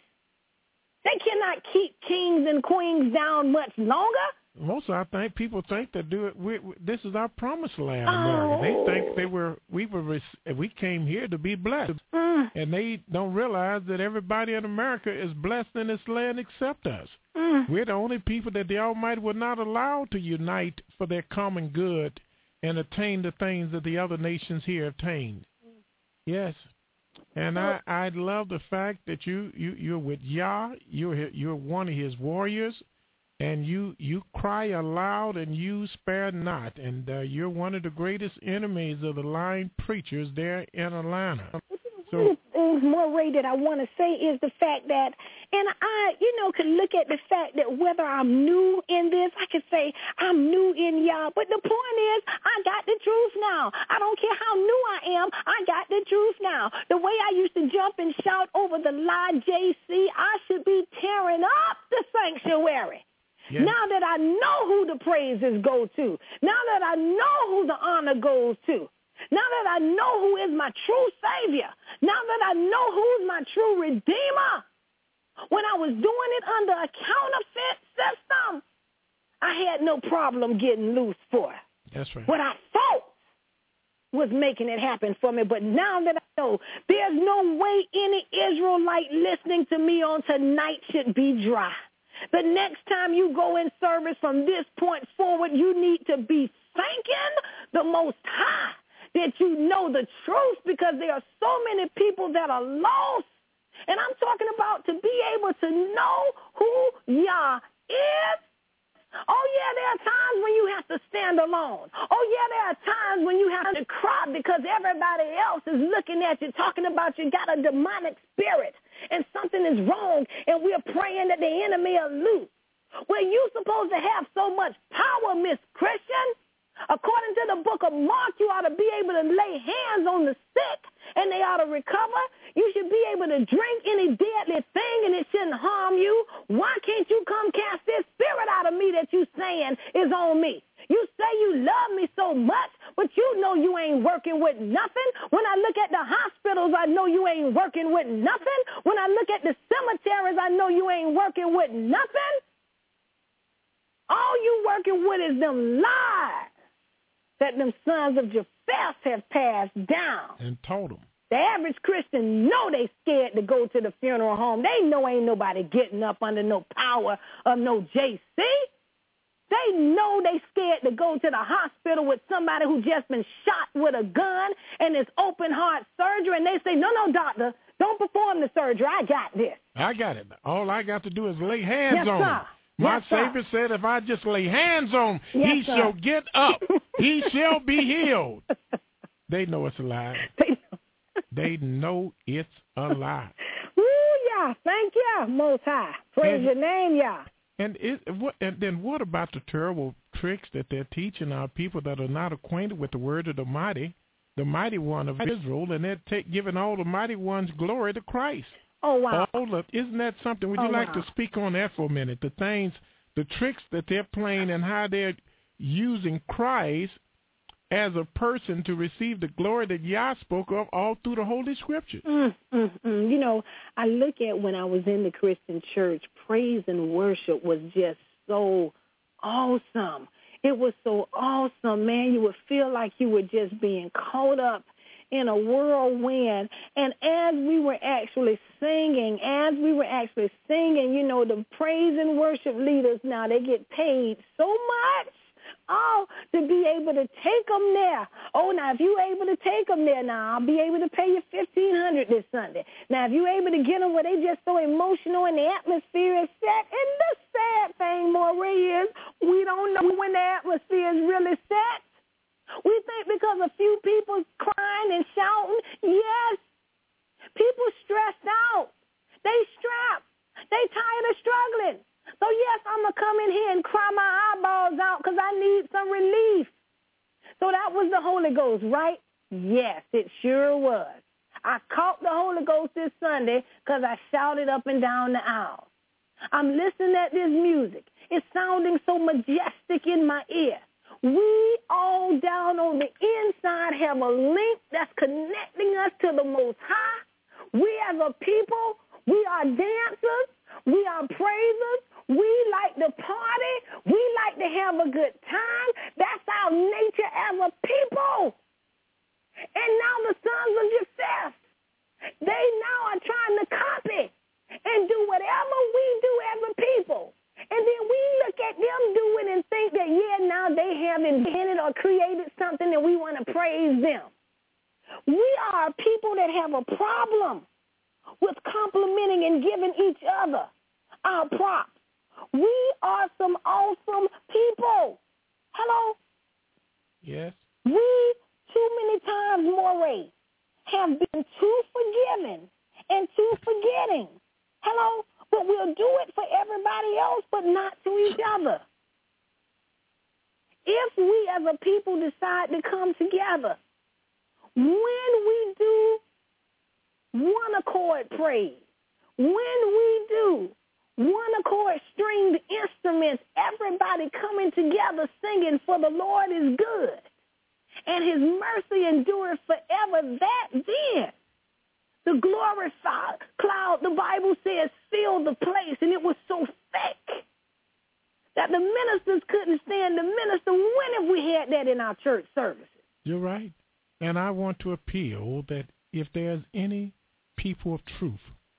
They cannot keep kings and queens down much longer. Most I think people think that do it. We, we, this is our promised land, oh. America. They think they were we were we came here to be blessed, mm. and they don't realize that everybody in America is blessed in this land except us. Mm. We're the only people that the Almighty will not allow to unite for their common good and attain the things that the other nations here attained. Mm. Yes. And I, I love the fact that you, you, you're with Yah, you're you're one of his warriors, and you, you cry aloud and you spare not, and uh, you're one of the greatest enemies of the lying preachers there in Atlanta. So, one of the things, Moray, that I want to say is the fact that, and I, you know, could look at the fact that whether I'm new in this, I could say I'm new in Yah, but the point is I got the truth now. I don't care how new I am, I got the truth now. The way I used to jump and shout over the lie J C, I should be tearing up the sanctuary. Yes. Now that I know who the praises go to, now that I know who the honor goes to, now that I know who is my true Savior, now that I know who's my true Redeemer, when I was doing it under a counterfeit system, I had no problem getting loose for it. That's right. What I thought was making it happen for me, but now that I know there's no way any Israelite listening to me on tonight should be dry. The next time you go in service from this point forward, you need to be thanking the Most High that you know the truth, because there are so many people that are lost. And I'm talking about to be able to know who Yah is. Oh, yeah, there are times when you have to stand alone. Oh, yeah, there are times when you have to cry because everybody else is looking at you, talking about you got a demonic spirit and something is wrong, and we're praying that the enemy will loose. Well, you supposed to have so much power, Miss Christian. According to the book of Mark, you ought to be able to lay hands on the sick and they ought to recover. You should be able to drink any deadly thing and it shouldn't harm you. Why can't you come cast this spirit out of me that you saying is on me? You say you love me so much, but you know you ain't working with nothing. When I look at the hospitals, I know you ain't working with nothing. When I look at the cemeteries, I know you ain't working with nothing. All you working with is them lies that them sons of Japheth have passed down. And told them. The average Christian know they scared to go to the funeral home. They know ain't nobody getting up under no power of no J C. They know they scared to go to the hospital with somebody who just been shot with a gun and it's open heart surgery, and they say, no, no, doctor, don't perform the surgery. I got this. I got it. All I got to do is lay hands yes, on sir. him. My yes, Savior said if I just lay hands on him, yes, he sir. shall get up. He shall be healed. They know it's a lie. They know. They know it's a lie. Woo, Yah. Thank Yah, Most High. Praise and, your name, Yah. And, it, what, and then what about the terrible tricks that they're teaching our people that are not acquainted with the word of the mighty, the mighty one of Israel, and they're take, giving all the mighty ones glory to Christ? Oh, wow. All of, isn't that something? Would oh, you like wow. to speak on that for a minute? The things, the tricks that they're playing and how they're using Christ as a person to receive the glory that Yah spoke of all through the Holy Scriptures. Mm, mm, mm. You know, I look at when I was in the Christian church, praise and worship was just so awesome. It was so awesome, man. You would feel like you were just being caught up in a whirlwind. And as we were actually singing, as we were actually singing, you know, the praise and worship leaders now, they get paid so much. Oh, to be able to take them there. Oh, now, if you're able to take them there now, I'll be able to pay you fifteen hundred dollars this Sunday. Now, if you're able to get them where they just so emotional and the atmosphere is set, and the sad thing, Maureen, is we don't know when the atmosphere is really set. We think because a few people crying and shouting, yes, people stressed out. They strapped. They tired of struggling. So, yes, I'm going to come in here and cry my eyeballs out because I need some relief. So that was the Holy Ghost, right? Yes, it sure was. I caught the Holy Ghost this Sunday because I shouted up and down the aisle. I'm listening at this music. It's sounding so majestic in my ear. We all down on the inside have a link that's connecting us to the Most High. We as a people, we are dancers. We are praisers. We like to party. We like to have a good time. That's our nature as a people. And now the sons of Japheth, they now are trying to copy and do whatever we do as a people. And then we look at them doing and think that, yeah, now they have invented or created something and we want to praise them. We are a people that have a problem with complimenting and giving each other our props. We are some awesome people. Hello? Yes. We, too many times, Moray, have been too forgiving and too forgetting. Hello? But we'll do it for everybody else, but not to each other. If we as a people decide to come together, when we do one accord praise, when we do one accord stringed instruments, everybody coming together singing, for the Lord is good, and his mercy endureth forever, that then the glory cloud, the Bible says, filled the place, and it was so thick that the ministers couldn't stand to minister. When have we had that in our church services? You're right. And I want to appeal that if there's any people of truth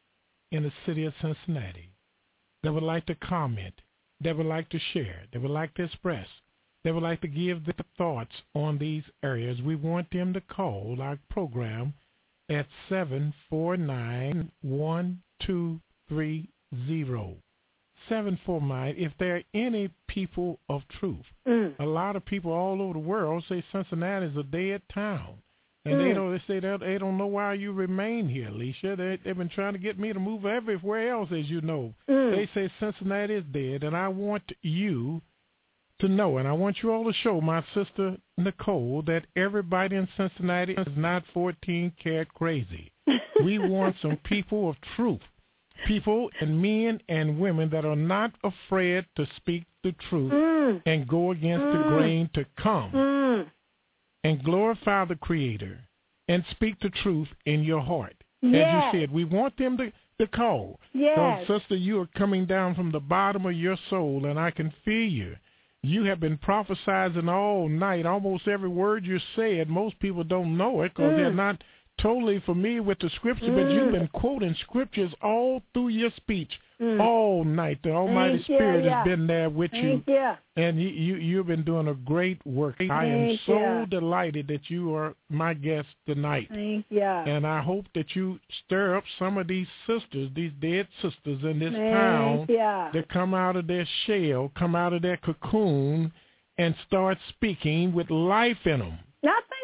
in the city of Cincinnati that would like to comment, that would like to share, that would like to express, that would like to give their thoughts on these areas, we want them to call our program at seven four nine, one two three zero. seven four nine, if there are any people of truth. Mm. A lot of people all over the world say Cincinnati is a dead town. And mm. they don't they say that they don't know why you remain here, Alicia. They, they've been trying to get me to move everywhere else, as you know. Mm. They say Cincinnati is dead, and I want you to know, and I want you all to show my sister Nicole that everybody in Cincinnati is not fourteen karat crazy. We want some people of truth, people and men and women that are not afraid to speak the truth mm. and go against mm. the grain to come mm. and glorify the Creator and speak the truth in your heart. Yes. As you said, we want them to, to call. Yes. So, sister, you are coming down from the bottom of your soul, and I can feel you. You have been prophesizing all night. Almost every word you said, most people don't know it because mm. they're not totally familiar with the scripture, mm. but you've been quoting scriptures all through your speech mm. all night. The Almighty Thank Spirit you, has yeah. been there with Thank you, you. and you, you, you've been doing a great work. Thank I am so you. delighted that you are my guest tonight. Thank you. And I hope that you stir up some of these sisters, these dead sisters in this Thank town you. that come out of their shell, come out of their cocoon, and start speaking with life in them. Now, I think we're coming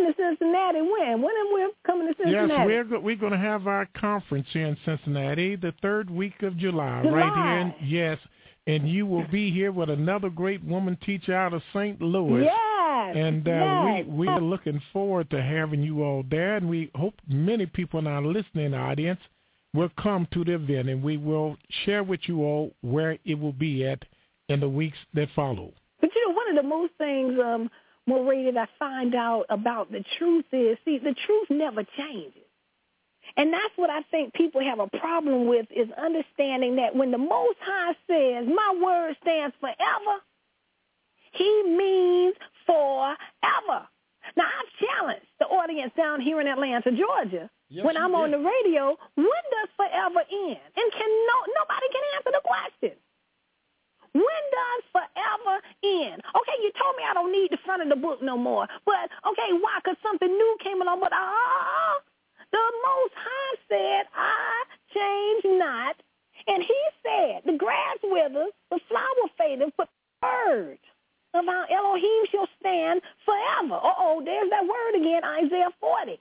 coming to Cincinnati when? When are we coming to Cincinnati? Yes, we're go- we're going to have our conference here in Cincinnati the third week of July, July. right here. In, yes, and you will be here with another great woman teacher out of Saint Louis. Yes. And uh, yes. we we are looking forward to having you all there, and we hope many people in our listening audience will come to the event, and we will share with you all where it will be at in the weeks that follow. But you know, one of the most things, um, Moray, that I find out about the truth is, see, the truth never changes. And that's what I think people have a problem with, is understanding that when the Most High says, my word stands forever, he means forever. Now, I've challenged the audience down here in Atlanta, Georgia, yes, when I'm did. on the radio, when does forever end? And can no, nobody can answer the question. When does forever end? Okay, you told me I don't need the front of the book no more. But, okay, why? Because something new came along. But, ah, uh, the Most High said, I change not. And he said, the grass withers, the flower fadeth, but the word of our Elohim shall stand forever. Uh-oh, there's that word again, Isaiah forty.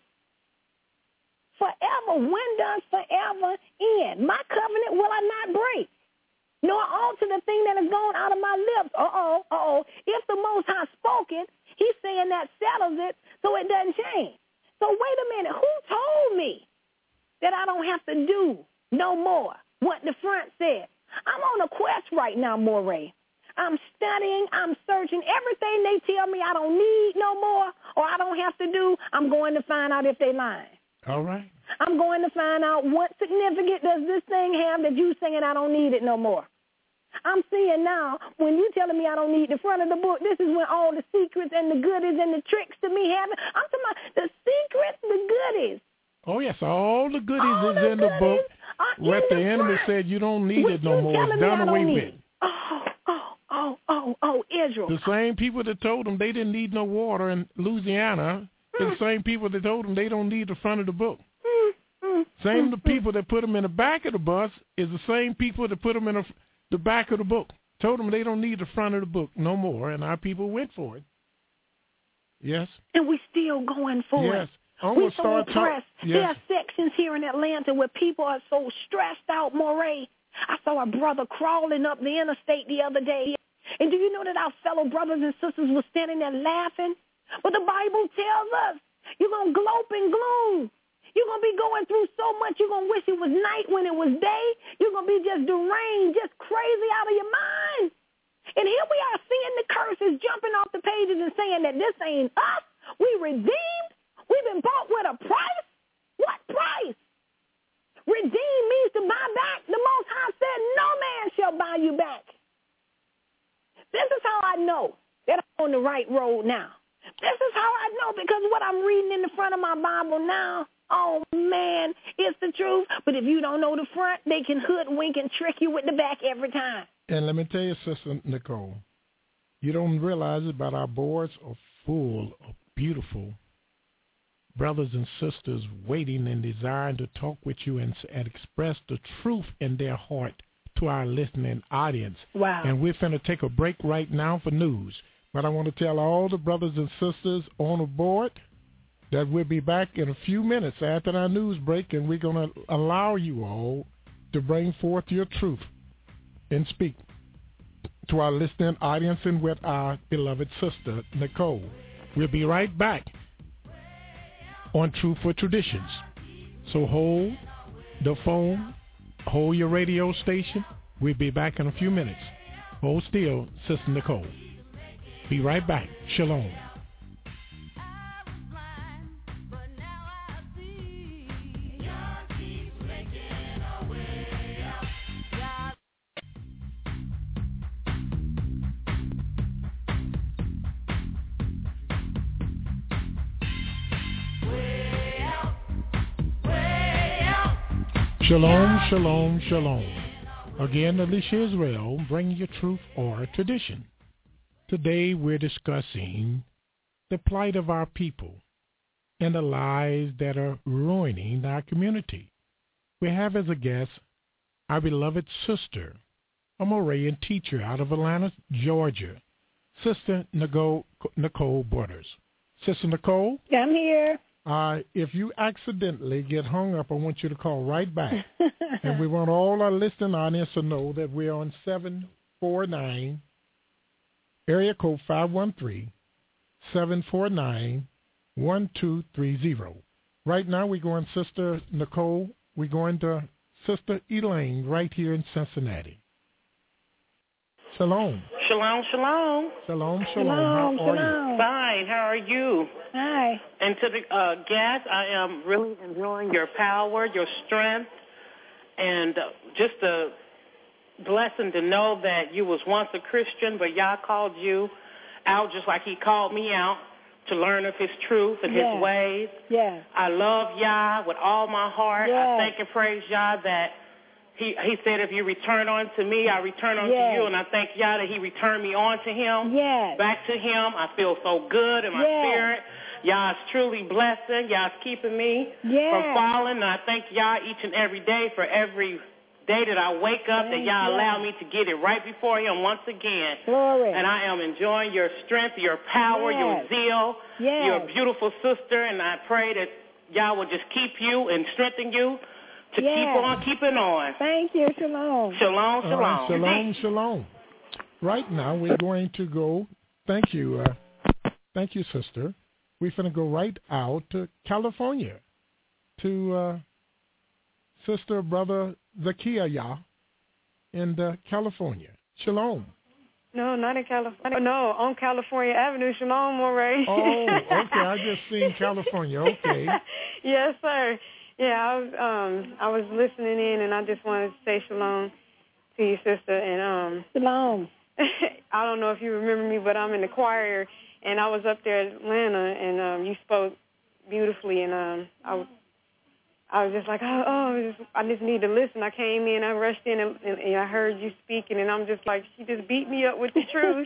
Forever. When does forever end? My covenant will I not break, nor alter the thing that has gone out of my lips. Uh-oh, uh-oh. If the Most High spoke it, he's saying that settles it, so it doesn't change. So wait a minute. Who told me that I don't have to do no more what the front said? I'm on a quest right now, Moray. I'm studying. I'm searching. Everything they tell me I don't need no more or I don't have to do, I'm going to find out if they lying. All right. I'm going to find out what significance does this thing have that you saying I don't need it no more. I'm seeing now, when you telling me I don't need the front of the book, this is when all the secrets and the goodies and the tricks to me happen. I'm talking about the secrets, the goodies. Oh, yes, all the goodies all is the in the book. What the the enemy said you don't need what it no more. It's done away with. Oh, oh, oh, oh, oh, Israel. The same people that told them they didn't need no water in Louisiana mm. is the same people that told them they don't need the front of the book. Mm, mm, same mm, the people that put them in the back of the bus is the same people that put them in the, the back of the book. Told them they don't need the front of the book no more, and our people went for it. Yes. And we still going for yes. it. I'm we so start impressed. Talk- yes. There are sections here in Atlanta where people are so stressed out, Moray. I saw a brother crawling up the interstate the other day. And do you know that our fellow brothers and sisters were standing there laughing? But the Bible tells us you're going to glope in gloom. You're going to be going through so much, you're going to wish it was night when it was day. You're going to be just deranged, just crazy out of your mind. And here we are seeing the curses jumping off the pages and saying that this ain't us. We redeemed. We've been bought with a price. What price? Redeem means to buy back. The Most High said, no man shall buy you back. This is how I know that I'm on the right road now. This is how I know, because what I'm reading in the front of my Bible now, oh, man, it's the truth. But if you don't know the front, they can hoodwink and trick you with the back every time. And let me tell you, Sister Nicole, you don't realize it, but our boards are full of beautiful brothers and sisters waiting and desiring to talk with you and, and express the truth in their heart to our listening audience. Wow. And we're going to take a break right now for news. But I want to tell all the brothers and sisters on the board that we'll be back in a few minutes after our news break, and we're going to allow you all to bring forth your truth and speak to our listening audience and with our beloved sister, Nicole. We'll be right back on Truth for Traditions. So hold the phone, hold your radio station. We'll be back in a few minutes. Hold still, Sister Nicole. Be right back. Shalom. Shalom, shalom, shalom. Again, Alicia Israel, bringing you truth or tradition. Today we're discussing the plight of our people and the lies that are ruining our community. We have as a guest our beloved sister, a Moravian teacher out of Atlanta, Georgia, Sister Nicole, Nicole Borders. Sister Nicole? Yeah, I'm here. Uh, if you accidentally get hung up, I want you to call right back. And we want all our listening audience to know that we're on seven four nine, area code five one three, seven four nine, one two three zero. Right now we're going Sister Nicole. We're going to Sister Elaine right here in Cincinnati. Shalom. Shalom, shalom. Shalom, shalom. Shalom, How are shalom. you? Fine, how are you? Hi. And to the uh, guests, I am really enjoying your power, your strength, and uh, just a blessing to know that you was once a Christian, but Yah called you out just like he called me out to learn of his truth and Yes. his ways. Yeah. I love Yah with all my heart. Yes. I thank and praise Yah that He he said, if you return unto me, I return unto Yes. you. And I thank Yah that he returned me on to him, Yes. back to him. I feel so good in my Yes. spirit. Yah is truly blessing. Yah is keeping me Yes. from falling. And I thank Yah each and every day for every day that I wake up, Thank that Yah you. allow me to get it right before him once again. Glory. And I am enjoying your strength, your power, Yes. your zeal. Yes. You're a beautiful sister. And I pray that Yah will just keep you and strengthen you to Yes. keep on keeping on. Thank you. Shalom. Shalom, All shalom. right, shalom, shalom. Right now, we're going to go. Thank you, uh, thank you, sister. We're going to go right out to California, to uh, sister, brother Zakiya in uh, California. Shalom. No, not in California. No, on California Avenue. Shalom, Moray. Oh, okay. I just seen California. Okay. Yes, sir. Yeah, I was um I was listening in, and I just wanted to say shalom to you, sister. And um, Shalom. I don't know if you remember me, but I'm in the choir, and I was up there in Atlanta, and um, you spoke beautifully, and um, I was. I was just like, oh, oh I, just, I just need to listen. I came in, I rushed in, and, and, and I heard you speaking, and I'm just like, she just beat me up with the truth.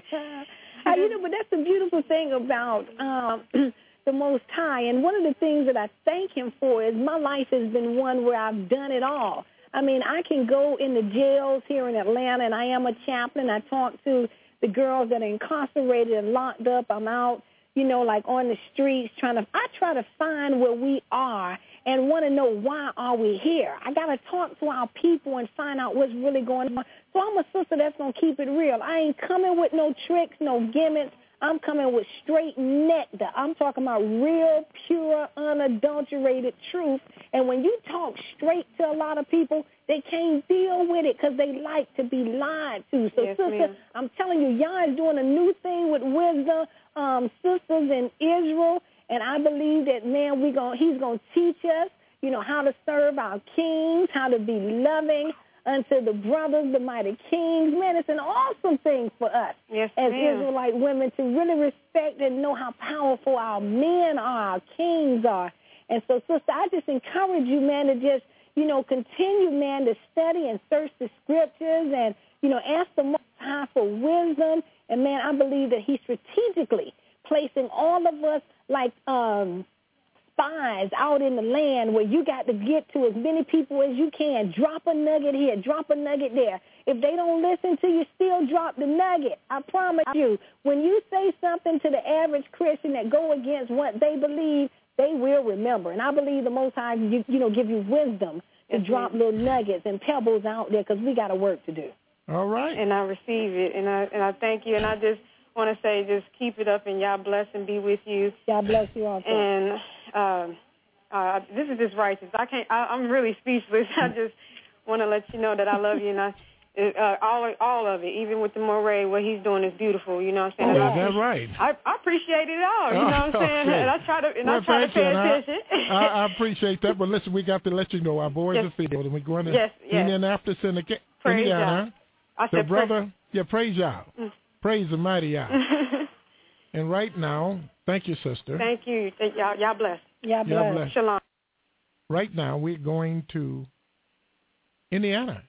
Uh, you know, but that's the beautiful thing about um, the Most High. And one of the things that I thank him for is my life has been one where I've done it all. I mean, I can go in the jails here in Atlanta, and I am a chaplain. I talk to the girls that are incarcerated and locked up. I'm out, you know, like on the streets trying to, I try to find where we are and want to know why are we here. I got to talk to our people and find out what's really going on. So I'm a sister that's going to keep it real. I ain't coming with no tricks, no gimmicks. I'm coming with straight nectar. I'm talking about real, pure, unadulterated truth. And when you talk straight to a lot of people, they can't deal with it because they like to be lied to. So, yes, sister, ma'am. I'm telling you, Yah is doing a new thing with wisdom, um, sisters in Israel. And I believe that, man, we gonna, he's going to teach us, you know, how to serve our kings, how to be loving unto the brothers, the mighty kings. Man, it's an awesome thing for us yes, as ma'am. Israelite women to really respect and know how powerful our men are, our kings are. And so, sister, I just encourage you, man, to just, you know, continue, man, to study and search the scriptures and, you know, ask the Most High for wisdom. And, man, I believe that he's strategically placing all of us like um, spies out in the land where you got to get to as many people as you can. Drop a nugget here, drop a nugget there. If they don't listen to you, still drop the nugget. I promise you, when you say something to the average Christian that go against what they believe, they will remember. And I believe the Most High, you, you know, give you wisdom to yes, drop ma'am. little nuggets and pebbles out there because we got a work to do. All right. And I receive it, and I and I thank you, and I just want to say, just keep it up, and Yah bless and be with you. God bless you also. And um, uh, this is just righteous. I can't. I, I'm really speechless. I just want to let you know that I love you, and I uh, all all of it, even with the Moray, what he's doing is beautiful. You know what I'm saying? Oh, And is I, that right? I, I appreciate it all. You know what I'm saying? Okay. And I try to and Well, I try to thank you, pay and I- attention. I, I appreciate that, but listen, we got to let you know our boys Yes. are field, and we're going to Yes, yes. Indianapolis, Indiana. Praise Indiana. I The said, brother, yeah, praise Yah. Mm. Praise the mighty Yah. And right now, thank you, sister. Thank you. Thank y'all. Y'all bless. Yeah, bless. Yah bless. Shalom. Right now, we're going to Indiana,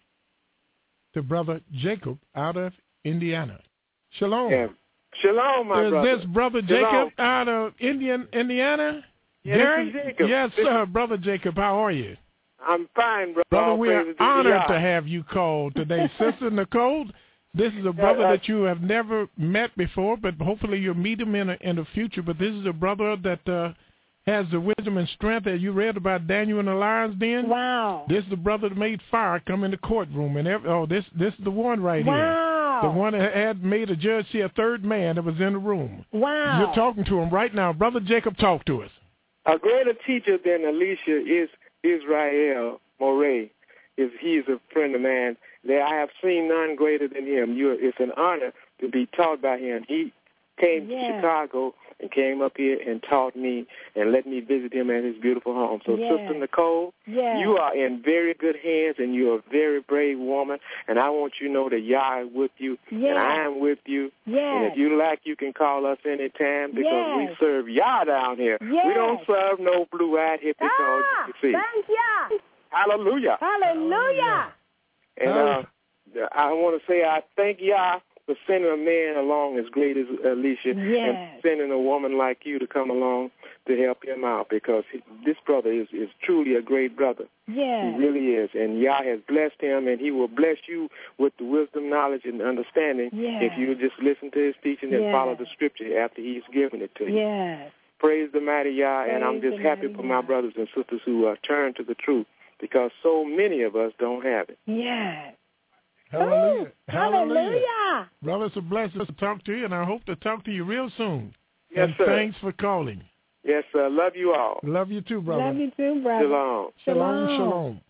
to brother Jacob out of Indiana. Shalom. Yeah. Shalom, my Is brother. this brother Shalom. Jacob out of Indian, Indiana? Yeah, Derek? this is Jacob. Yes, This- sir. Brother Jacob, how are you? I'm fine, brother. Brother, All we are praises to honored Yah. to have you called today. Sister Nicole, This is a brother uh, uh, that you have never met before, but hopefully you'll meet him in, a, in the future. But this is a brother that uh, has the wisdom and strength that you read about Daniel in the lion's den. Wow. This is the brother that made fire come in the courtroom. and every, Oh, this this is the one right wow. here. The one that had made a judge see a third man that was in the room. Wow. You're talking to him right now. Brother Jacob, talk to us. A greater teacher than Alicia is Israel Morey. Is he is a friend of mine. That I have seen none greater than him. You, it's an honor to be taught by him. He came yeah. to Chicago and came up here and taught me and let me visit him at his beautiful home. So, yeah. Sister Nicole, yeah. you are in very good hands, and you're a very brave woman. And I want you to know that Yah is with you, yeah. and I am with you. Yeah. And if you like, you can call us anytime because yes. we serve Yah down here. Yes. We don't serve no blue-eyed hippie. Ah, you see. thank you. Hallelujah. Hallelujah. And uh, I want to say I thank Yah for sending a man along as great as Alicia yes. and sending a woman like you to come along to help him out because he, this brother is, is truly a great brother. Yes. He really is. And Yah has blessed him, and he will bless you with the wisdom, knowledge, and understanding yes. if you just listen to his teaching and yes. follow the scripture after he's given it to you. Yes. Praise the mighty Yah, Praise and I'm just happy for my Yah. brothers and sisters who uh, turn to the truth because so many of us don't have it. Yes. Hallelujah. Ooh, hallelujah. Brother, it's a blessing to talk to you, and I hope to talk to you real soon. Yes, and sir. Thanks for calling. Yes, sir. Love you all. Love you too, brother. Love you too, brother. Shalom. Shalom, shalom.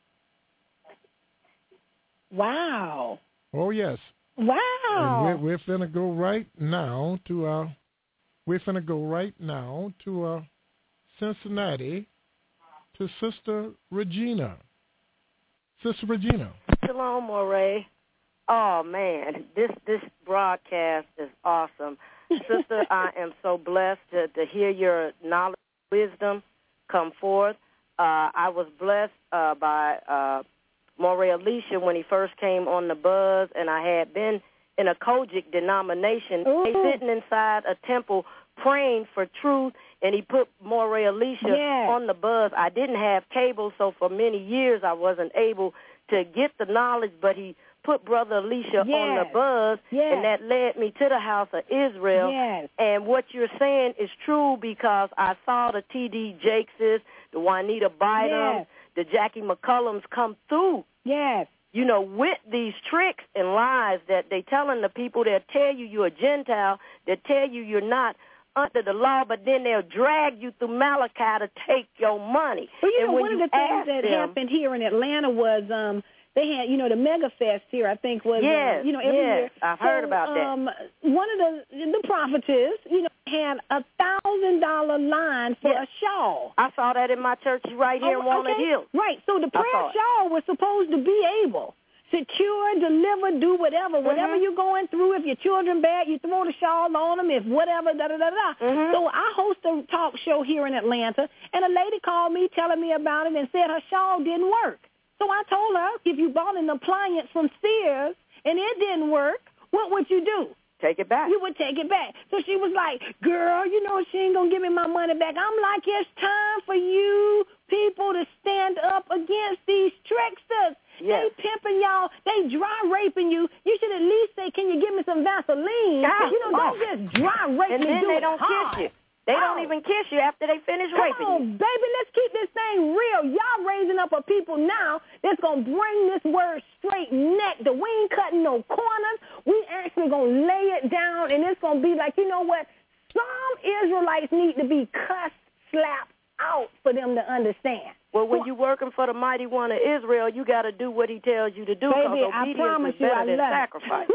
Wow. Oh, yes. Wow. And we're, we're finna go right now to, uh, we're finna go right now to uh, Cincinnati to Sister Regina. Sister Regina. Shalom, Morey. Oh, man, this this broadcast is awesome. Sister, I am so blessed to, to hear your knowledge, wisdom come forth. Uh, I was blessed uh, by uh, Morey Alicia when he first came on the buzz, and I had been in a Kojic denomination, Ooh. sitting inside a temple praying for truth, and he put Morey Alicia yes. on the buzz. I didn't have cable, so for many years I wasn't able to get the knowledge, but he put Brother Alicia yes. on the buzz, yes. and that led me to the house of Israel. Yes. And what you're saying is true because I saw the T D Jakeses, the Juanita Bynums, yes. the Jackie McCullums come through. Yes. You know, with these tricks and lies that they telling the people, they'll tell you you're a Gentile, they'll tell you you're not under the law, but then they'll drag you through Malachi to take your money. Well, you and know, when one you of the things that them, happened here in Atlanta was um, they had, you know, the Mega Fest here, I think, was, yes, um, you know, every yes, year. I've so, heard about that. Um, one of the the prophetess, you know, had a thousand dollar line for yes. a shawl. I saw that in my church right here oh, in Walnut okay. Hills. Right. So the prayer shawl was supposed to be able secure, deliver, do whatever. Mm-hmm. Whatever you're going through, if your children bad, you throw the shawl on them, if whatever, da-da-da-da. Mm-hmm. So I host a talk show here in Atlanta, and a lady called me telling me about it and said her shawl didn't work. So I told her, if you bought an appliance from Sears and it didn't work, what would you do? Take it back. You would take it back. So she was like, girl, you know she ain't going to give me my money back. I'm like, it's time for you people to stand up against these tricksters. Yes. They pimping y'all. They dry raping you. You should at least say, can you give me some Vaseline? Ah, You know, don't oh. just dry rape and me. then do they it don't hard. kiss you. They oh. don't even kiss you after they finish Come raping on, you. baby, let's keep this thing real. Y'all raising up a people now that's going to bring this word straight neck. The we ain't cutting no corners. We actually going to lay it down, and it's going to be like, you know what? Some Israelites need to be cussed, slapped out for them to understand. Well, when you're working for the mighty one of Israel, you got to do what he tells you to do because Baby, obedience I promise is you, better I than love sacrifice.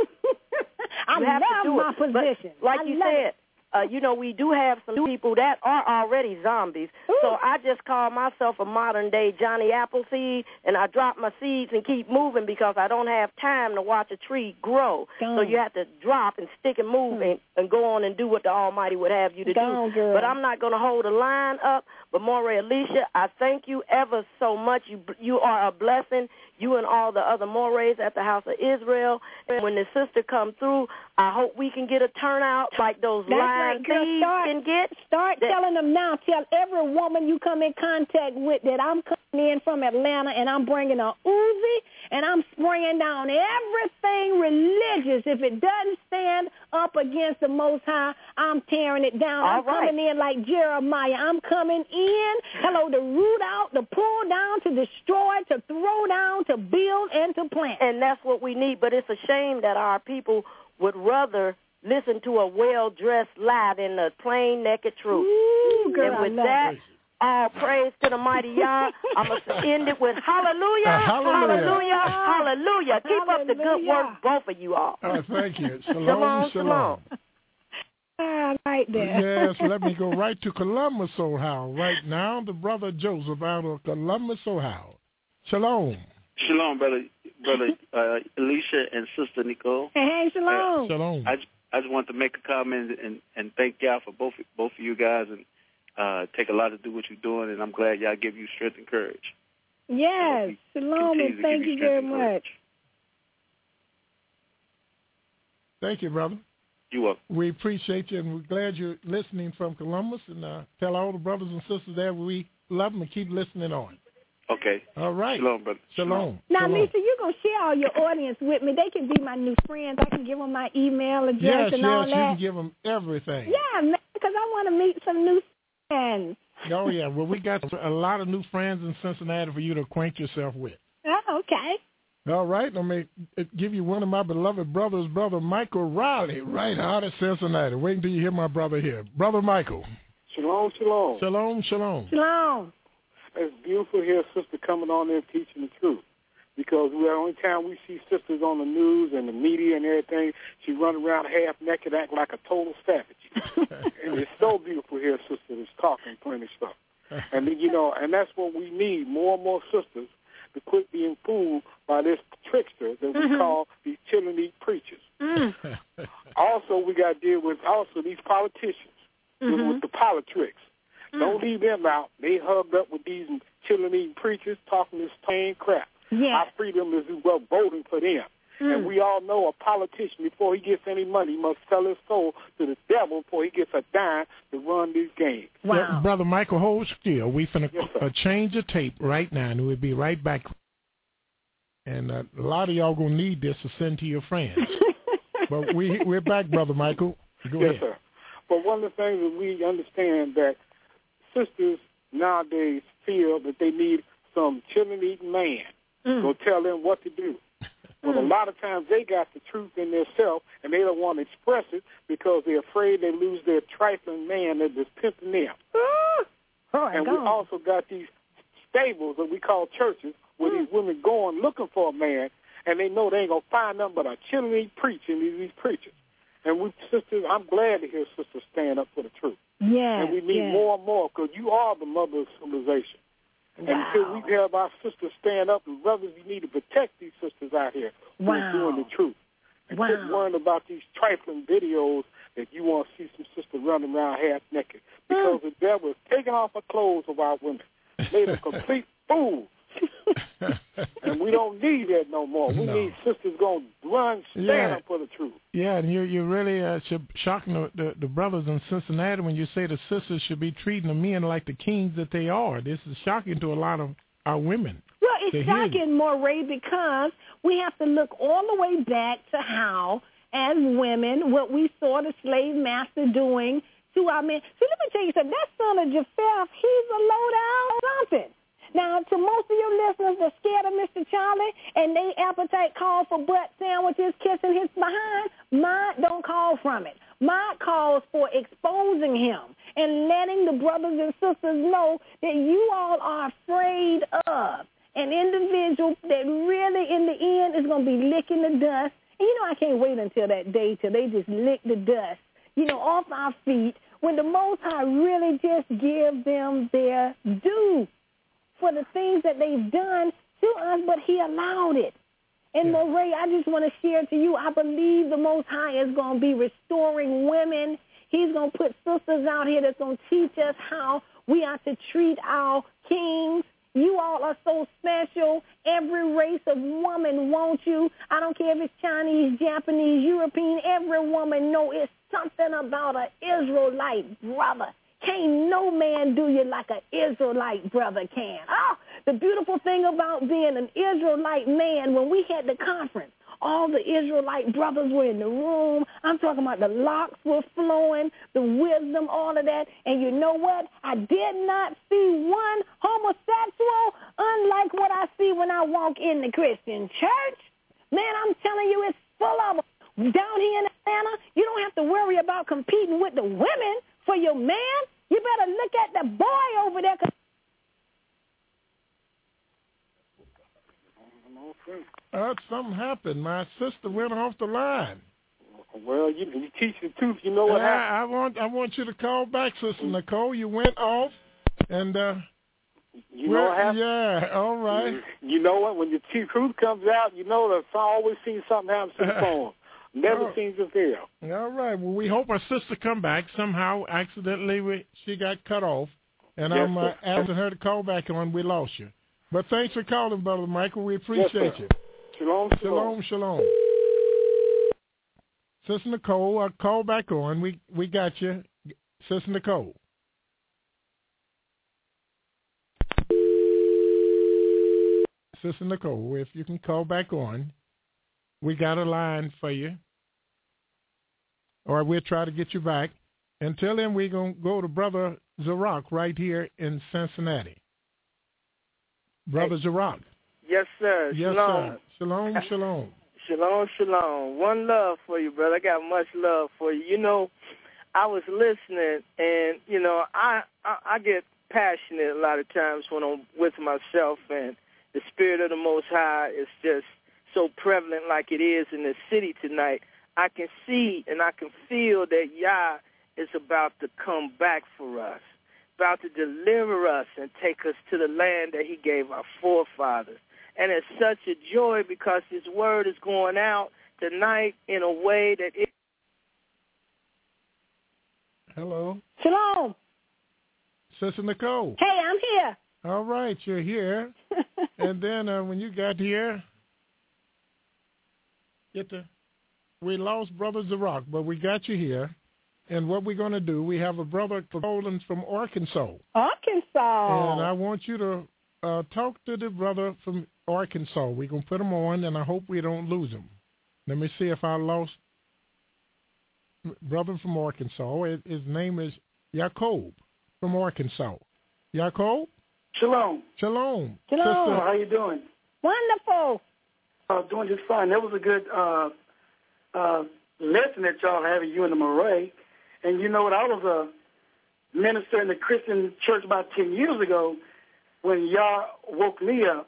I you have love to do my it. position. But like I you love said, it. uh, you know, we do have some people that are already zombies. Ooh. So I just call myself a modern-day Johnny Appleseed, and I drop my seeds and keep moving because I don't have time to watch a tree grow. Go So on. you have to drop and stick and move Hmm. and, and go on and do what the Almighty would have you to Go do. on, girl. But I'm not going to hold a line up. But Morey Alicia, I thank you ever so much. You you are a blessing. You and all the other Moreys at the House of Israel. And when the sister come through, I hope we can get a turnout like those That's lying right, girl. thieves Start, can get. Start that, telling them now. Tell every woman you come in contact with that I'm coming in from Atlanta and I'm bringing a Uzi and I'm bringing down everything religious. If it doesn't stand up against the Most High, I'm tearing it down. All I'm right. coming in like Jeremiah. I'm coming in, hello, to root out, to pull down, to destroy, to throw down, to build, and to plant. And that's what we need. But it's a shame that our people would rather listen to a well-dressed lie than the plain, naked truth. Ooh, girl, and with I love that, it. all praise to the mighty Yah. I'm going to end it with hallelujah, Uh, hallelujah. hallelujah, hallelujah. Keep up the good work, both of you all. Oh, thank you. Shalom, Shalom, shalom. I like that. Yes, let me go right to Columbus, Ohio. Right now, the brother Joseph out of Columbus, Ohio. Shalom. Shalom, brother, brother uh, Alicia and sister Nicole. Hey, shalom. Uh, Shalom. I, I just want to make a comment and, and thank y'all for both both of you guys, and uh, take a lot to do what you're doing, and I'm glad y'all give you strength and courage. Yes, shalom, and thank you very much. Thank you, brother. You're welcome. We appreciate you, and we're glad you're listening from Columbus, and uh, tell all the brothers and sisters there we love them and keep listening on. Okay. All right. Shalom, brother. Shalom. Now, Shalom. Lisa, you're going to share all your audience with me. They can be my new friends. I can give them my email address Yes, and yes, all you that. can give them everything. Yeah, man, because I want to meet some new friends. Oh, yeah. Well, we got a lot of new friends in Cincinnati for you to acquaint yourself with. Oh, okay. All right. Let me give you one of my beloved brothers, Brother Michael Riley, right out of Cincinnati. Wait until you hear my brother here. Brother Michael. Shalom, shalom. Shalom, shalom. Shalom. It's beautiful to hear a sister coming on there teaching the truth. Because the only time we see sisters on the news and the media and everything, she run around half naked, acting like a total savage. And it's so beautiful to hear a sister that's talking plenty of stuff. And you know, and that's what we need, more and more sisters to quit being fooled by this trickster that we mm-hmm. call these children eat preachers. Mm. Also, we got to deal with also these politicians mm-hmm. with, with the politics. Mm. Don't leave them out. They hugged up with these children eating preachers talking this plain crap. Yeah. Our freedom is well voting for them. Mm. And we all know a politician, before he gets any money, must sell his soul to the devil before he gets a dime to run these games. Wow. Yeah, Brother Michael, hold still. We finna yes, uh, change the tape right now, and we'll be right back. And uh, a lot of y'all going to need this to send to your friends. But we, we're back, Brother Michael. Go yes, ahead. sir. But one of the things that we understand that sisters nowadays feel that they need some children-eating man mm. go tell them what to do. But mm. a lot of times they got the truth in themselves, and they don't want to express it because they're afraid they lose their trifling man that is pimping them. Oh, and we also got these stables that we call churches where mm. these women going looking for a man, and they know they ain't going to find nothing but a chilling preaching these, these preachers. And we sisters, I'm glad to hear sisters stand up for the truth. Yeah, and we need yes. more and more because you are the mother of civilization. Wow. And until we have our sisters stand up, and brothers, we need to protect these sisters out here who wow. are doing the truth. And wow. quit worrying about these trifling videos that you want to see some sisters running around half naked. Because mm. the devil is taking off the clothes of our women. Made a complete fool. And we don't need that no more. We no. need sisters going to run, stand yeah. up for the truth. Yeah, and you're, you're really uh, shocking the, the, the brothers in Cincinnati when you say the sisters should be treating the men like the kings that they are. This is shocking to a lot of our women. Well, it's shocking, Moray, because we have to look all the way back to how, as women, what we saw the slave master doing to our men. See, let me tell you something. That son of Japheth, he's a low-down something. Now, to most of your listeners that are scared of Mister Charlie and they appetite call for butt sandwiches, kissing his behind, mine don't call from it. Mine calls for exposing him and letting the brothers and sisters know that you all are afraid of an individual that really, in the end, is going to be licking the dust. And, you know, I can't wait until that day till they just lick the dust, you know, off our feet when the Most High really just give them their due for the things that they've done to us, but he allowed it. And, yeah. Moray, I just want to share to you, I believe the Most High is going to be restoring women. He's going to put sisters out here that's going to teach us how we are to treat our kings. You all are so special. Every race of woman wants you. I don't care if it's Chinese, Japanese, European. Every woman know it's something about an Israelite brother. Can't no man do you like an Israelite brother can. Oh, The beautiful thing about being an Israelite man, when we had the conference, all the Israelite brothers were in the room. I'm talking about the locks were flowing, the wisdom, all of that. And you know what? I did not see one homosexual unlike what I see when I walk in the Christian church. Man, I'm telling you, it's full of them. Down here in Atlanta, you don't have to worry about competing with the women for your man. You better look at the boy over there. Uh, something happened. My sister went off the line. Well, you, you teach the truth. You know what uh, happened. I want I want you to call back, Sister Nicole. You went off, and uh, you know what happened. Yeah, all right. You know what? When the truth comes out, you know that I always see something happen to the phone. Never oh. seems to fail. All right. Well, we hope our sister come back. Somehow, accidentally, we, she got cut off, and yes, I'm uh, asking her to call back on. We lost you. But thanks for calling, Brother Michael. We appreciate yes, you. Shalom, shalom. Shalom, shalom. Sister Nicole, uh, call back on. We we got you. Sister Nicole. Sister Nicole, if you can call back on, we got a line for you. Or we'll try to get you back. Until then, we're going to go to Brother Zarak right here in Cincinnati. Brother hey. Zarak. Yes, sir. Yes, shalom. sir. Shalom, shalom. Shalom, shalom. One love for you, brother. I got much love for you. You know, I was listening, and, you know, I, I, I get passionate a lot of times when I'm with myself, and the Spirit of the Most High is just so prevalent like it is in the city tonight. I can see and I can feel that Yah is about to come back for us, about to deliver us and take us to the land that he gave our forefathers. And it's such a joy because his word is going out tonight in a way that it... Hello. Shalom. Sister Nicole. Hey, I'm here. All right, you're here. And then uh, when you got here, get the, we lost Brother Zarak, but we got you here. And what we're going to do, we have a brother Roland from Arkansas. Arkansas. And I want you to uh, talk to the brother from Arkansas. We're going to put him on, and I hope we don't lose him. Let me see if I lost brother from Arkansas. His name is Jacob from Arkansas. Jacob? Shalom. Shalom. Shalom. Sister, how you doing? Wonderful. Uh, doing just fine. That was a good uh, uh, lesson that y'all have, you and the Moray. And you know what? I was a minister in the Christian church about ten years ago when Yah woke me up.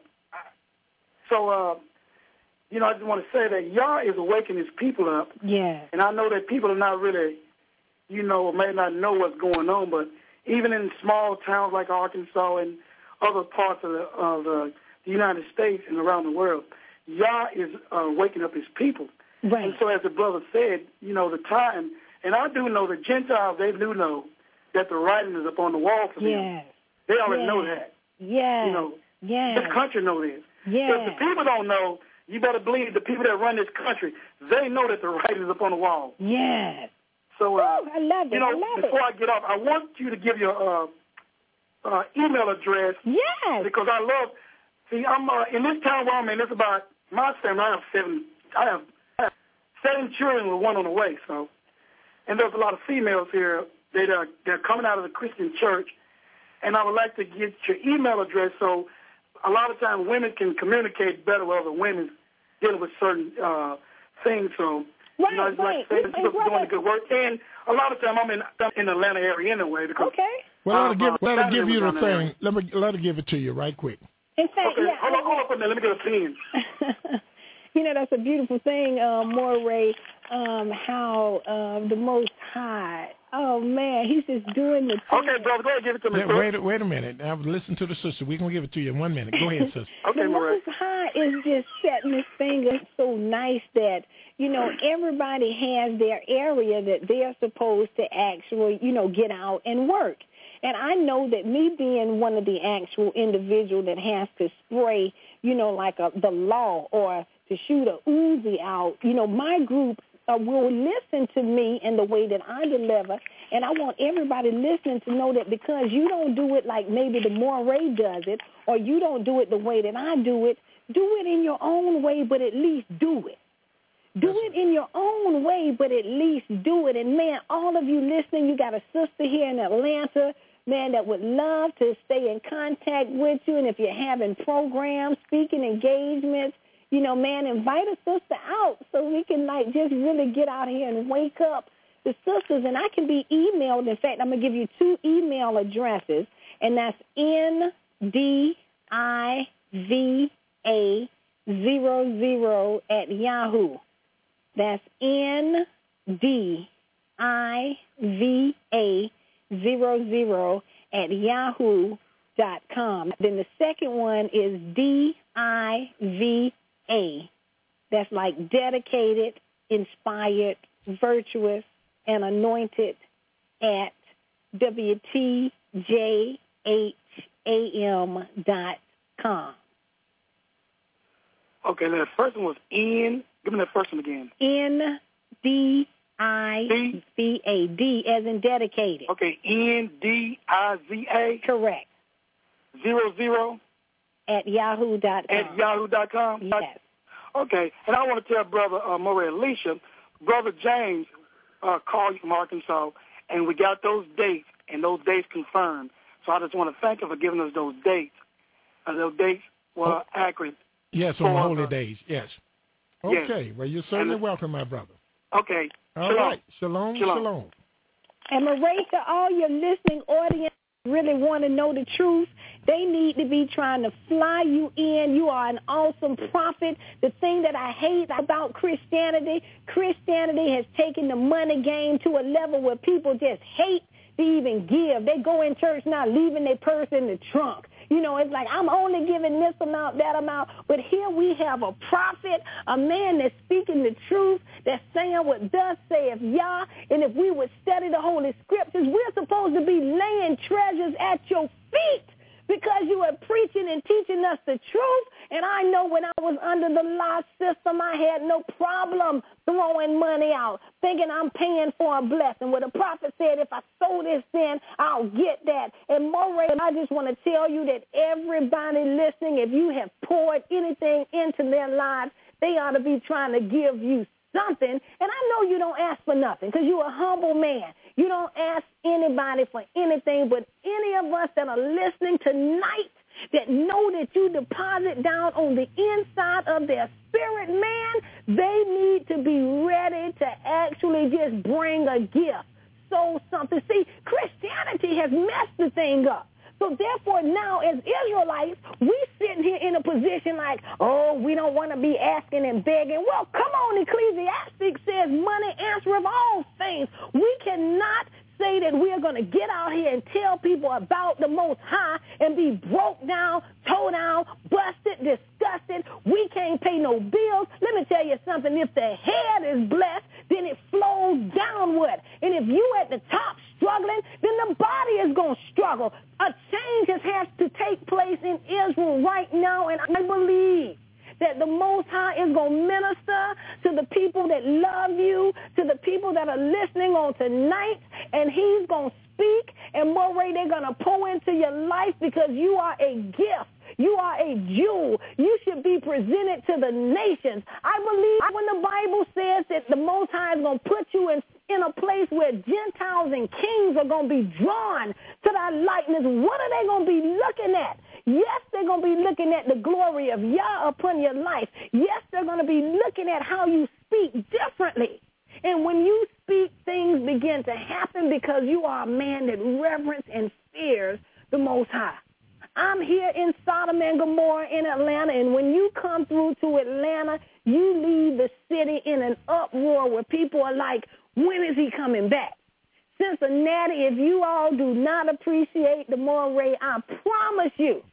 So, uh, you know, I just want to say that Yah is awakening his people up. Yeah. And I know that people are not really, you know, may not know what's going on, but even in small towns like Arkansas and other parts of the, of the United States and around the world, Yah is uh, waking up his people. Right. And so as the brother said, you know, the time, and I do know the Gentiles, they do know that the writing is upon the wall for them. Yes. They already yes. know that. Yes. You know, yes. this country know this. Yes. If the people don't know, you better believe the people that run this country, they know that the writing is upon the wall. Yes. So, uh, Ooh, I love it. you know, I love before it. I get off, I want you to give your uh, uh, email address. Yes. Because I love, see, I'm uh, in this town where I'm in, it's about, my family, I have seven, I have, I have seven children with one on the way, so. And there's a lot of females here that are they're coming out of the Christian church, and I would like to get your email address so a lot of times women can communicate better with other women dealing with certain uh, things. So, right, you know, I'd right. like to say that you're doing good work. And a lot of time I'm in I'm in the Atlanta area anyway. Because, okay. Well, let um, her give, uh, let her give you the thing. Area. Let me let her give it to you right quick. In fact, okay, yeah, hold on, hold on for a minute. Let me get a pen. You know, that's a beautiful thing, uh, Moray, um, how uh, the Most High, oh, man, he's just doing the thing. Okay, brother, go ahead and give it to me. Yeah, wait, wait a minute. Now, listen to the sister. We're going to give it to you in one minute. Go ahead, sister. Okay, the Moray. Most High is just setting his finger so nice that, you know, everybody has their area that they're supposed to actually, you know, get out and work. And I know that me being one of the actual individual that has to spray, you know, like a, the law or to shoot a Uzi out, you know, my group uh, will listen to me and the way that I deliver. And I want everybody listening to know that because you don't do it like maybe the Moray does it, or you don't do it the way that I do it, do it in your own way, but at least do it. Do it in your own way, but at least do it. And, man, all of you listening, you got a sister here in Atlanta, man, that would love to stay in contact with you. And if you're having programs, speaking engagements, you know, man, invite a sister out so we can, like, just really get out here and wake up the sisters. And I can be emailed. In fact, I'm going to give you two email addresses, and that's N D I V A zero zero at Yahoo. That's N D I V A zero zero at yahoo dot com. Then the second one is D I V A. That's like dedicated, inspired, virtuous, and anointed at W T J H A M dot com. Okay, the first one was N. Give me that first one again. N D I V A. D as in dedicated. Okay, N D I V A. Correct. Zero zero. At yahoo dot com. At yahoo dot com? Yes. Okay, and I want to tell Brother uh, Moray Alicia, Brother James uh, called you from Arkansas, and we got those dates, and those dates confirmed. So I just want to thank you for giving us those dates. Uh, those dates were oh. accurate. Yes, on the holy days, yes. Okay, yes. Well, you're certainly welcome, my brother. Okay. All shalom. right. Shalom, shalom. shalom. And Moray, to all your listening audience really want to know the truth, they need to be trying to fly you in. You are an awesome prophet. The thing that I hate about Christianity, Christianity has taken the money game to a level where people just hate to even give. They go in church now leaving their purse in the trunk. You know, it's like, I'm only giving this amount, that amount. But here we have a prophet, a man that's speaking the truth, that's saying what thus saith Yah. And if we would study the Holy Scriptures, we're supposed to be laying treasures at your feet because you are preaching and teaching us the truth. And I know when I was under the law system, I had no problem throwing money out, thinking I'm paying for a blessing. Where the prophet said, if I sow this, then I'll get that. And Moray, I just want to tell you that everybody listening, if you have poured anything into their lives, they ought to be trying to give you something. And I know you don't ask for nothing because you're a humble man. You don't ask anybody for anything, but any of us that are listening tonight that know that you deposit down on the inside of their spirit, man, they need to be ready to actually just bring a gift, sow something. See, Christianity has messed the thing up. So therefore now as Israelites, we sitting here in a position like, oh, we don't want to be asking and begging. Well, come on, Ecclesiastes says money answereth all things. We cannot say that we are going to get out here and tell people about the Most High and be broke down, towed down, busted, disgusted. We can't pay no bills. Let me tell you something. If the head is blessed, then it flows downward. And if you at the top struggling, then the body is going to struggle. A change has to take place in Israel right now, and I believe that the Most High is going to minister to the people that love you, to the people that are listening on tonight, and he's going to speak, and Moray, they're going to pour into your life because you are a gift. You are a jewel. You should be presented to the nations. I believe when the Bible says that the Most High is going to put you in, in a place where Gentiles and kings are going to be drawn to thy likeness, what are they going to be looking at? Yes, they're going to be looking at the glory of Yah upon your life. Yes, they're going to be looking at how you speak differently. And when you speak, things begin to happen because you are a man that reverence and fears the Most High. I'm here in Sodom and Gomorrah in Atlanta, and when you come through to Atlanta, you leave the city in an uproar where people are like, when is he coming back? Cincinnati, if you all do not appreciate the Moray, I promise you,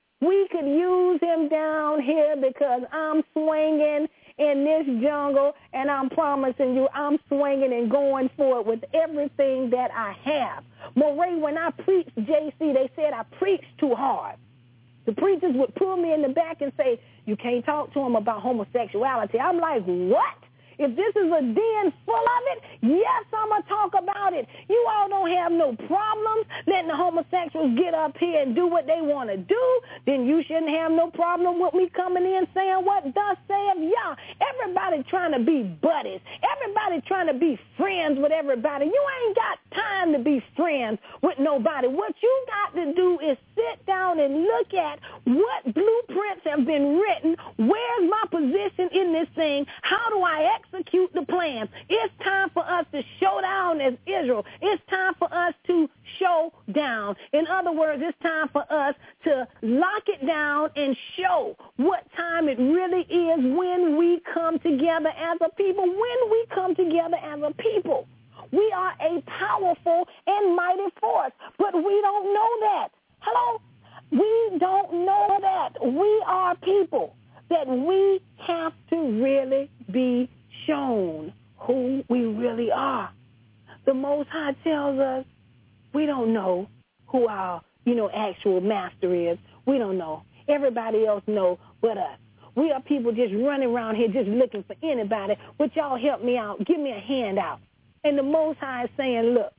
we could use him down here because I'm swinging in this jungle, and I'm promising you I'm swinging and going for it with everything that I have. Moray, when I preached J C, they said I preached too hard. The preachers would pull me in the back and say, you can't talk to him about homosexuality. I'm like, what? If this is a den full of it, yes, I'm going to talk about it. You all don't have no problems letting the homosexuals get up here and do what they want to do, then you shouldn't have no problem with me coming in saying what thus saith Yah. Everybody trying to be buddies. Everybody trying to be friends with everybody. You ain't got time to be friends with nobody. What you got to do is sit down and look at what blueprints have been written. Where's my position in this thing? How do I execute the plan? It's time for us to show down as Israel. It's time for us to show down. In other words, it's time for us to lock it down and show what time it really is when we come together as a people. When we come together as a people, we are a powerful and mighty force, but we don't know that. Hello? We don't know that. We are people that we have to really be shown who we really are. The Most High tells us we don't know who our, you know, actual master is. We don't know. Everybody else know but us. We are people just running around here just looking for anybody. Would y'all help me out? Give me a handout. And the Most High is saying, look,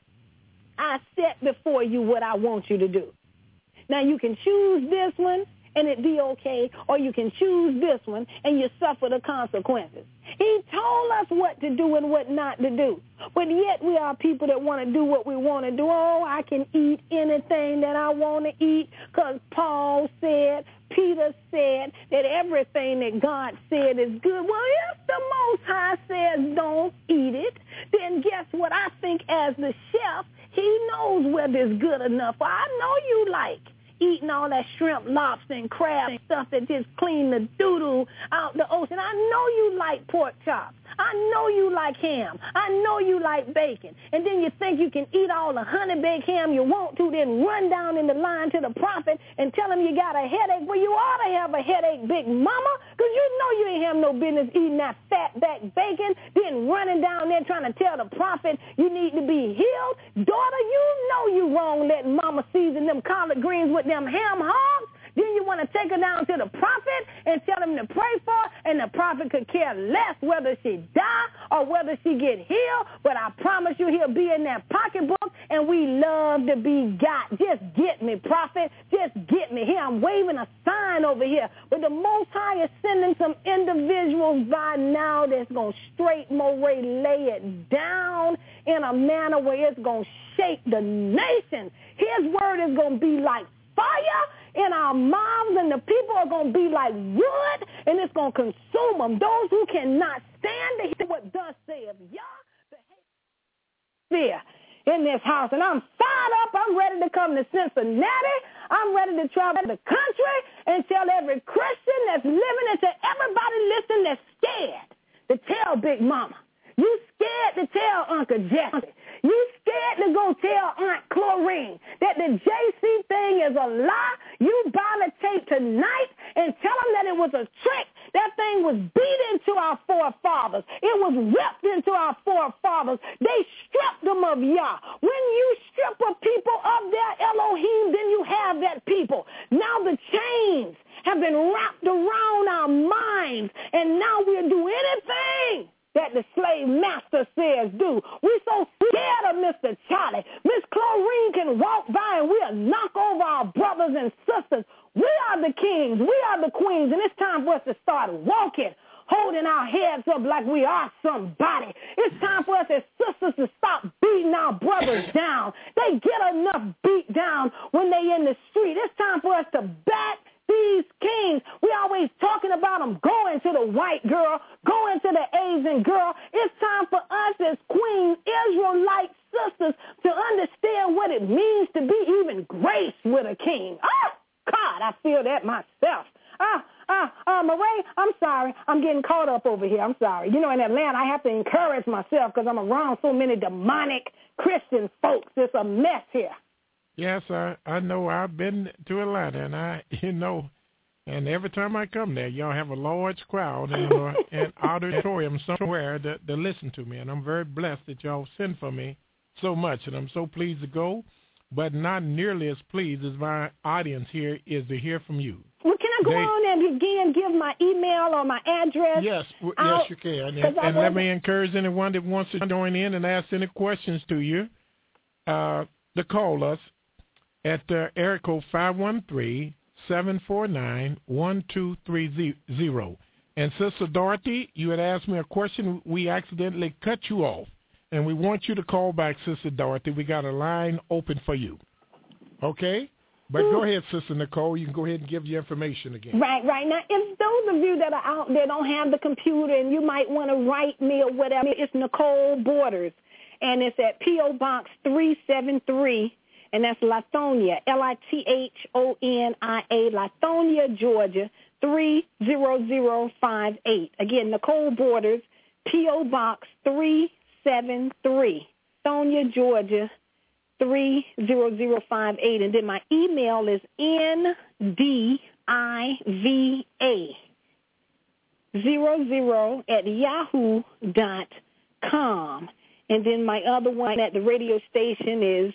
I set before you what I want you to do. Now, you can choose this one and it be okay, or you can choose this one and you suffer the consequences. He told us what to do and what not to do. But yet we are people that want to do what we want to do. Oh, I can eat anything that I want to eat because Paul said, Peter said that everything that God said is good. Well, if the Most High says don't eat it, then guess what? I think as the chef, he knows whether it's good enough. Well, I know you like eating all that shrimp, lobster, and crab and stuff that just clean the doo-doo out the ocean. I know you like pork chops. I know you like ham. I know you like bacon. And then you think you can eat all the honey-baked ham you want to, then run down in the line to the prophet and tell him you got a headache. Well, you ought to have a headache, big mama, because you know you ain't have no business eating that fat-back bacon, then running down there trying to tell the prophet you need to be healed. Daughter, you know you wrong letting mama season them collard greens with them ham hogs. Then you want to take her down to the prophet and tell him to pray for her, and the prophet could care less whether she die or whether she get healed. But I promise you he'll be in that pocketbook, and we love to be got. Just get me, prophet. Just get me. Here, I'm waving a sign over here. But the Most High is sending some individuals by now that's going to straight Moray lay it down in a manner where it's going to shake the nation. His word is going to be like fire in our mouths, and the people are going to be like wood, and it's going to consume them. Those who cannot stand to hear what thus saith Yah, fear in this house. And I'm fired up. I'm ready to come to Cincinnati. I'm ready to travel the country and tell every Christian that's living and to everybody listening that's scared to tell Big Mama. You scared to tell Uncle Jesse. You scared to go tell Aunt Chlorine that the J C thing is a lie. You buy the tape tonight and tell them that it was a trick. That thing was beat into our forefathers. It was ripped into our forefathers. They stripped them of Yah. When you strip a people of their Elohim, then you have that people. Now the chains have been wrapped around our minds, and now we'll do anything that the slave master says do. We're so scared of Mister Charlie. Miss Chlorine can walk by and we'll knock over our brothers and sisters. We are the kings. We are the queens, and it's time for us to start walking, holding our heads up like we are somebody. It's time for us as sisters to stop beating our brothers down. They get enough beat down when they in the street. It's time for us to back these kings. We always talking about them going to the white girl, going to the Asian girl. It's time for us as Queen Israelite sisters to understand what it means to be even graced with a king. Oh, God, I feel that myself. Ah, ah, uh, Moray, I'm sorry. I'm getting caught up over here. I'm sorry. You know, in Atlanta, I have to encourage myself because I'm around so many demonic Christian folks. It's a mess here. Yes, I, I know. I've been to Atlanta, and I, you know, and every time I come there, y'all have a large crowd and uh, an auditorium somewhere to, to listen to me, and I'm very blessed that y'all send for me so much, and I'm so pleased to go. but not nearly as pleased as my audience here is to hear from you. Well, can I go they, on and again give my email or my address? Yes, w- I'll, yes, you can. And, and let me encourage anyone that wants to join in and ask any questions to you uh, to call us at uh, area code five one three, seven four nine, one two three zero. And Sister Dorothy, you had asked me a question. We accidentally cut you off, and we want you to call back, Sister Dorothy. We got a line open for you. Okay? But go ahead, Sister Nicole. You can go ahead and give your information again. Right, right. Now, if those of you that are out there don't have the computer and you might want to write me or whatever, it's Nicole Borders, and it's at P O. Box three seven three, and that's Lithonia, L I T H O N I A, Lithonia, Georgia, three zero zero five eight. Again, Nicole Borders, P O. Box three seven three, Lithonia, Georgia, three zero zero five eight, and then my email is N D I V A zero zero at yahoo dot com, and then my other one at the radio station is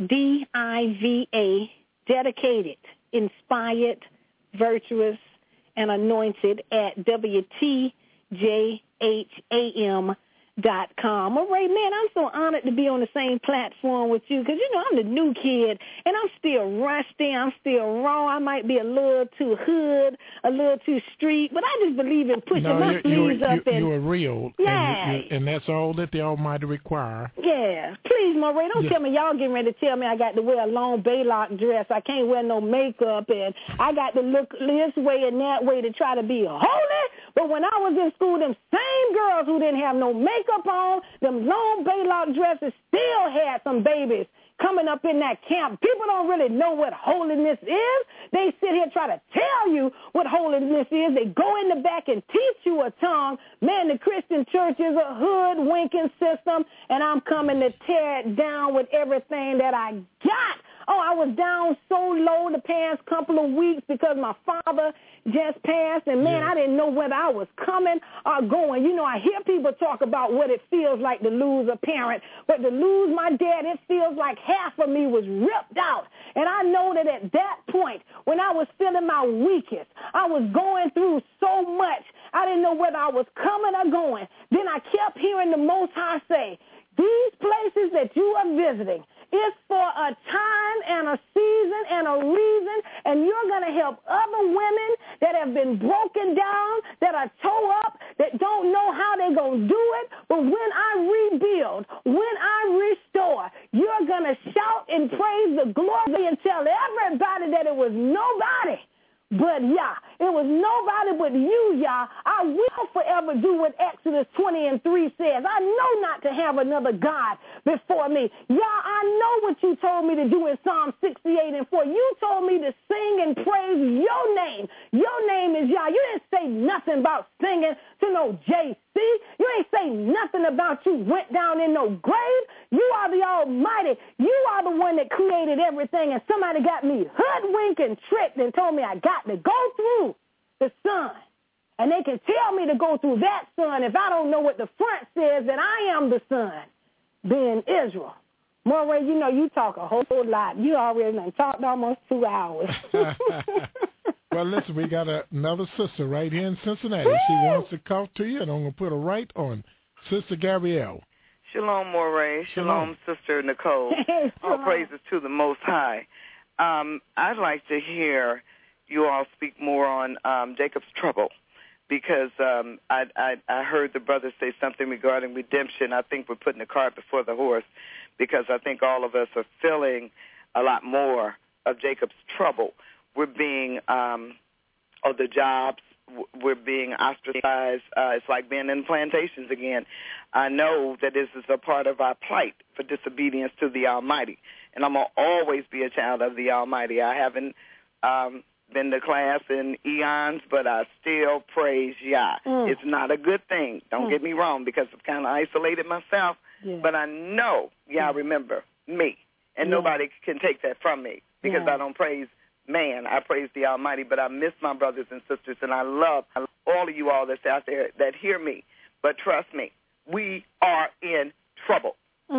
D I V A, dedicated, inspired, virtuous, and anointed at W T J H A M dot com. All right, man, I'm so honored to be on the same platform with you because, you know, I'm the new kid, and I'm still rusty. I'm still raw. I might be a little too hood, a little too street, but I just believe in pushing no, my you're, sleeves you're, up. You're, and you're real, yeah. and, you, and that's all that the Almighty require. Yeah. Please, Moray, don't yeah. tell me y'all getting ready to tell me I got to wear a long Baylock dress. I can't wear no makeup, and I got to look this way and that way to try to be holy. But when I was in school, them same girls who didn't have no makeup on, them long Baylock dresses, still had some babies coming up in that camp. People don't really know what holiness is. They sit here try to tell you what holiness is. They go in the back and teach you a tongue. Man, the Christian church is a hood-winking system, and I'm coming to tear it down with everything that I got. Oh, I was down so low the past couple of weeks because my father just passed, and, man, yeah. I didn't know whether I was coming or going. You know, I hear people talk about what it feels like to lose a parent, but to lose my dad, it feels like half of me was ripped out. And I know that at that point, when I was feeling my weakest, I was going through so much, I didn't know whether I was coming or going. Then I kept hearing the Most High say, these places that you are visiting, it's for a time and a season and a reason, and you're going to help other women that have been broken down, that are toe up, that don't know how they're going to do it. But when I rebuild, when I restore, you're going to shout and praise the glory and tell everybody that it was nobody but Yah. It was nobody but you, Yah. I will forever do what Exodus twenty and three says. I know not to have another God before me. Yah, I know what you told me to do in Psalm sixty-eight and four. You told me to sing and praise your name. Your name is Yah. You didn't say nothing about singing to no J C. You ain't say nothing about you went down in no grave. You are the Almighty. You are the one that created everything, and somebody got me hoodwinked and tricked and told me I got to go through the sun. And they can tell me to go through that sun. If I don't know what the front says, then I am the sun, being Israel. Moray, you know, you talk a whole lot. You already done talked almost two hours. Well, listen, we got a, another sister right here in Cincinnati. She wants to talk to you, and I'm going to put her right on. Sister Gabrielle. Shalom, Moray. Shalom, Shalom Sister Nicole. All praises to the Most High. Um, I'd like to hear you all speak more on um, Jacob's trouble, because um, I, I, I heard the brother say something regarding redemption. I think we're putting the cart before the horse, because I think all of us are feeling a lot more of Jacob's trouble. We're being, um, oh, the jobs, we're being ostracized. Uh, it's like being in plantations again. I know that this is a part of our plight for disobedience to the Almighty, and I'm going to always be a child of the Almighty. I haven't um, been to class in eons, but I still praise Yah. Mm. It's not a good thing. Don't mm. get me wrong, because I've kind of isolated myself, yeah. but I know Yah mm. remember me, and yeah. nobody can take that from me, because yeah. I don't praise man, I praise the Almighty, but I miss my brothers and sisters, and I love all of you all that's out there that hear me. But trust me, we are in trouble. Mm.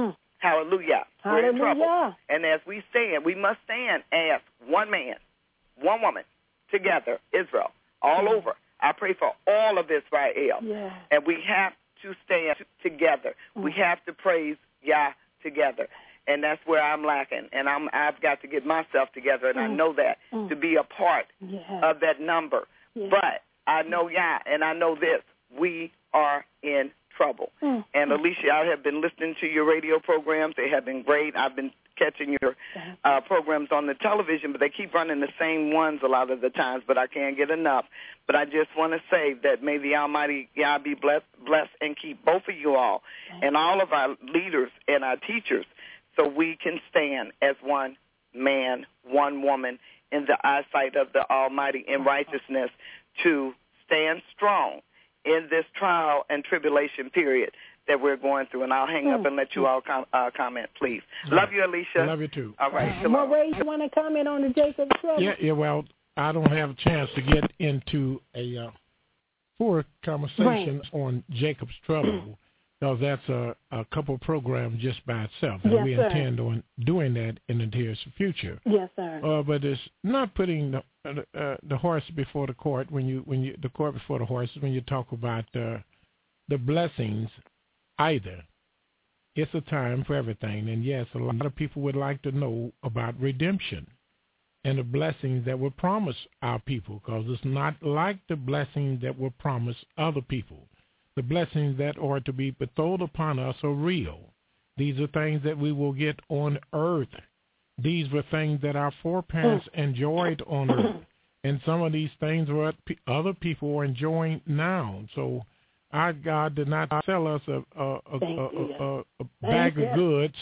Hallelujah. We're in trouble. Hallelujah. And as we stand, we must stand as one man, one woman, together, Israel, all over. I pray for all of Israel. Yeah. And we have to stand together. Mm. We have to praise Yah together. And that's where I'm lacking. And I'm, I've got to get myself together, and mm. I know that, mm. to be a part yeah. of that number. Yeah. But I know Yah, and I know this. We are in trouble. Mm. And, Alicia, I have been listening to your radio programs. They have been great. I've been catching your uh, programs on the television, but they keep running the same ones a lot of the times, but I can't get enough. But I just want to say that may the Almighty Yah be blessed, blessed and keep both of you all and all of our leaders and our teachers so we can stand as one man, one woman in the eyesight of the Almighty in righteousness to stand strong in this trial and tribulation period that we're going through. And I'll hang up and let you all com- uh, comment, please. All Love right. you, Alicia. Love you, too. All right. Uh, Moray, you want to comment on the Jacob trouble? Yeah, yeah, well, I don't have a chance to get into a uh, full conversation right. on Jacob's trouble because that's a, a couple programs just by itself. And yes, we sir. intend on doing that in the near future. Yes, sir. Uh, but it's not putting the uh, the horse before the court when you when you the court before the horses when you talk about uh, the blessings either. It's a time for everything. And yes, a lot of people would like to know about redemption and the blessings that were promised our people, because it's not like the blessings that were promised other people. The blessings that are to be bestowed upon us are real. These are things that we will get on earth. These were things that our foreparents enjoyed on earth. And some of these things are what other people are enjoying now. So our God did not sell us a, a, a, a, a, a bag of goods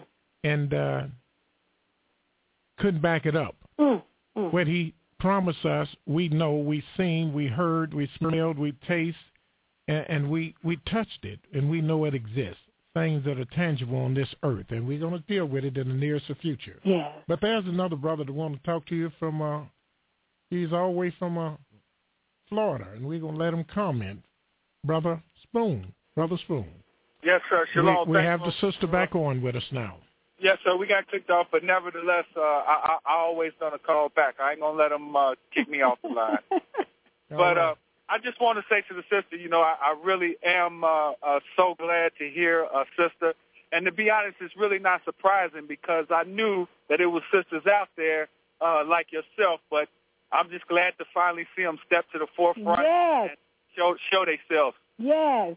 and uh, couldn't back it up. Mm, mm. What he promised us, we know, we seen, we heard, we smelled, we taste, and, and we, we touched it, and we know it exists. Things that are tangible on this earth, and we're going to deal with it in the nearest future. Yeah. But there's another brother that wants to talk to you from, uh, he's all the way from uh, Florida, and we're going to let him comment. Brother Spoon. Brother Spoon. Yes, sir. Shalom. We, we have you. the sister back on with us now. Yes, sir. We got kicked off, but nevertheless, uh, I, I, I always done a call back. I ain't going to let them uh, kick me off the line. but right. uh, I just want to say to the sister, you know, I, I really am uh, uh, so glad to hear a sister. And to be honest, it's really not surprising because I knew that it was sisters out there uh, like yourself, but I'm just glad to finally see them step to the forefront yes. and show show themselves. Yes.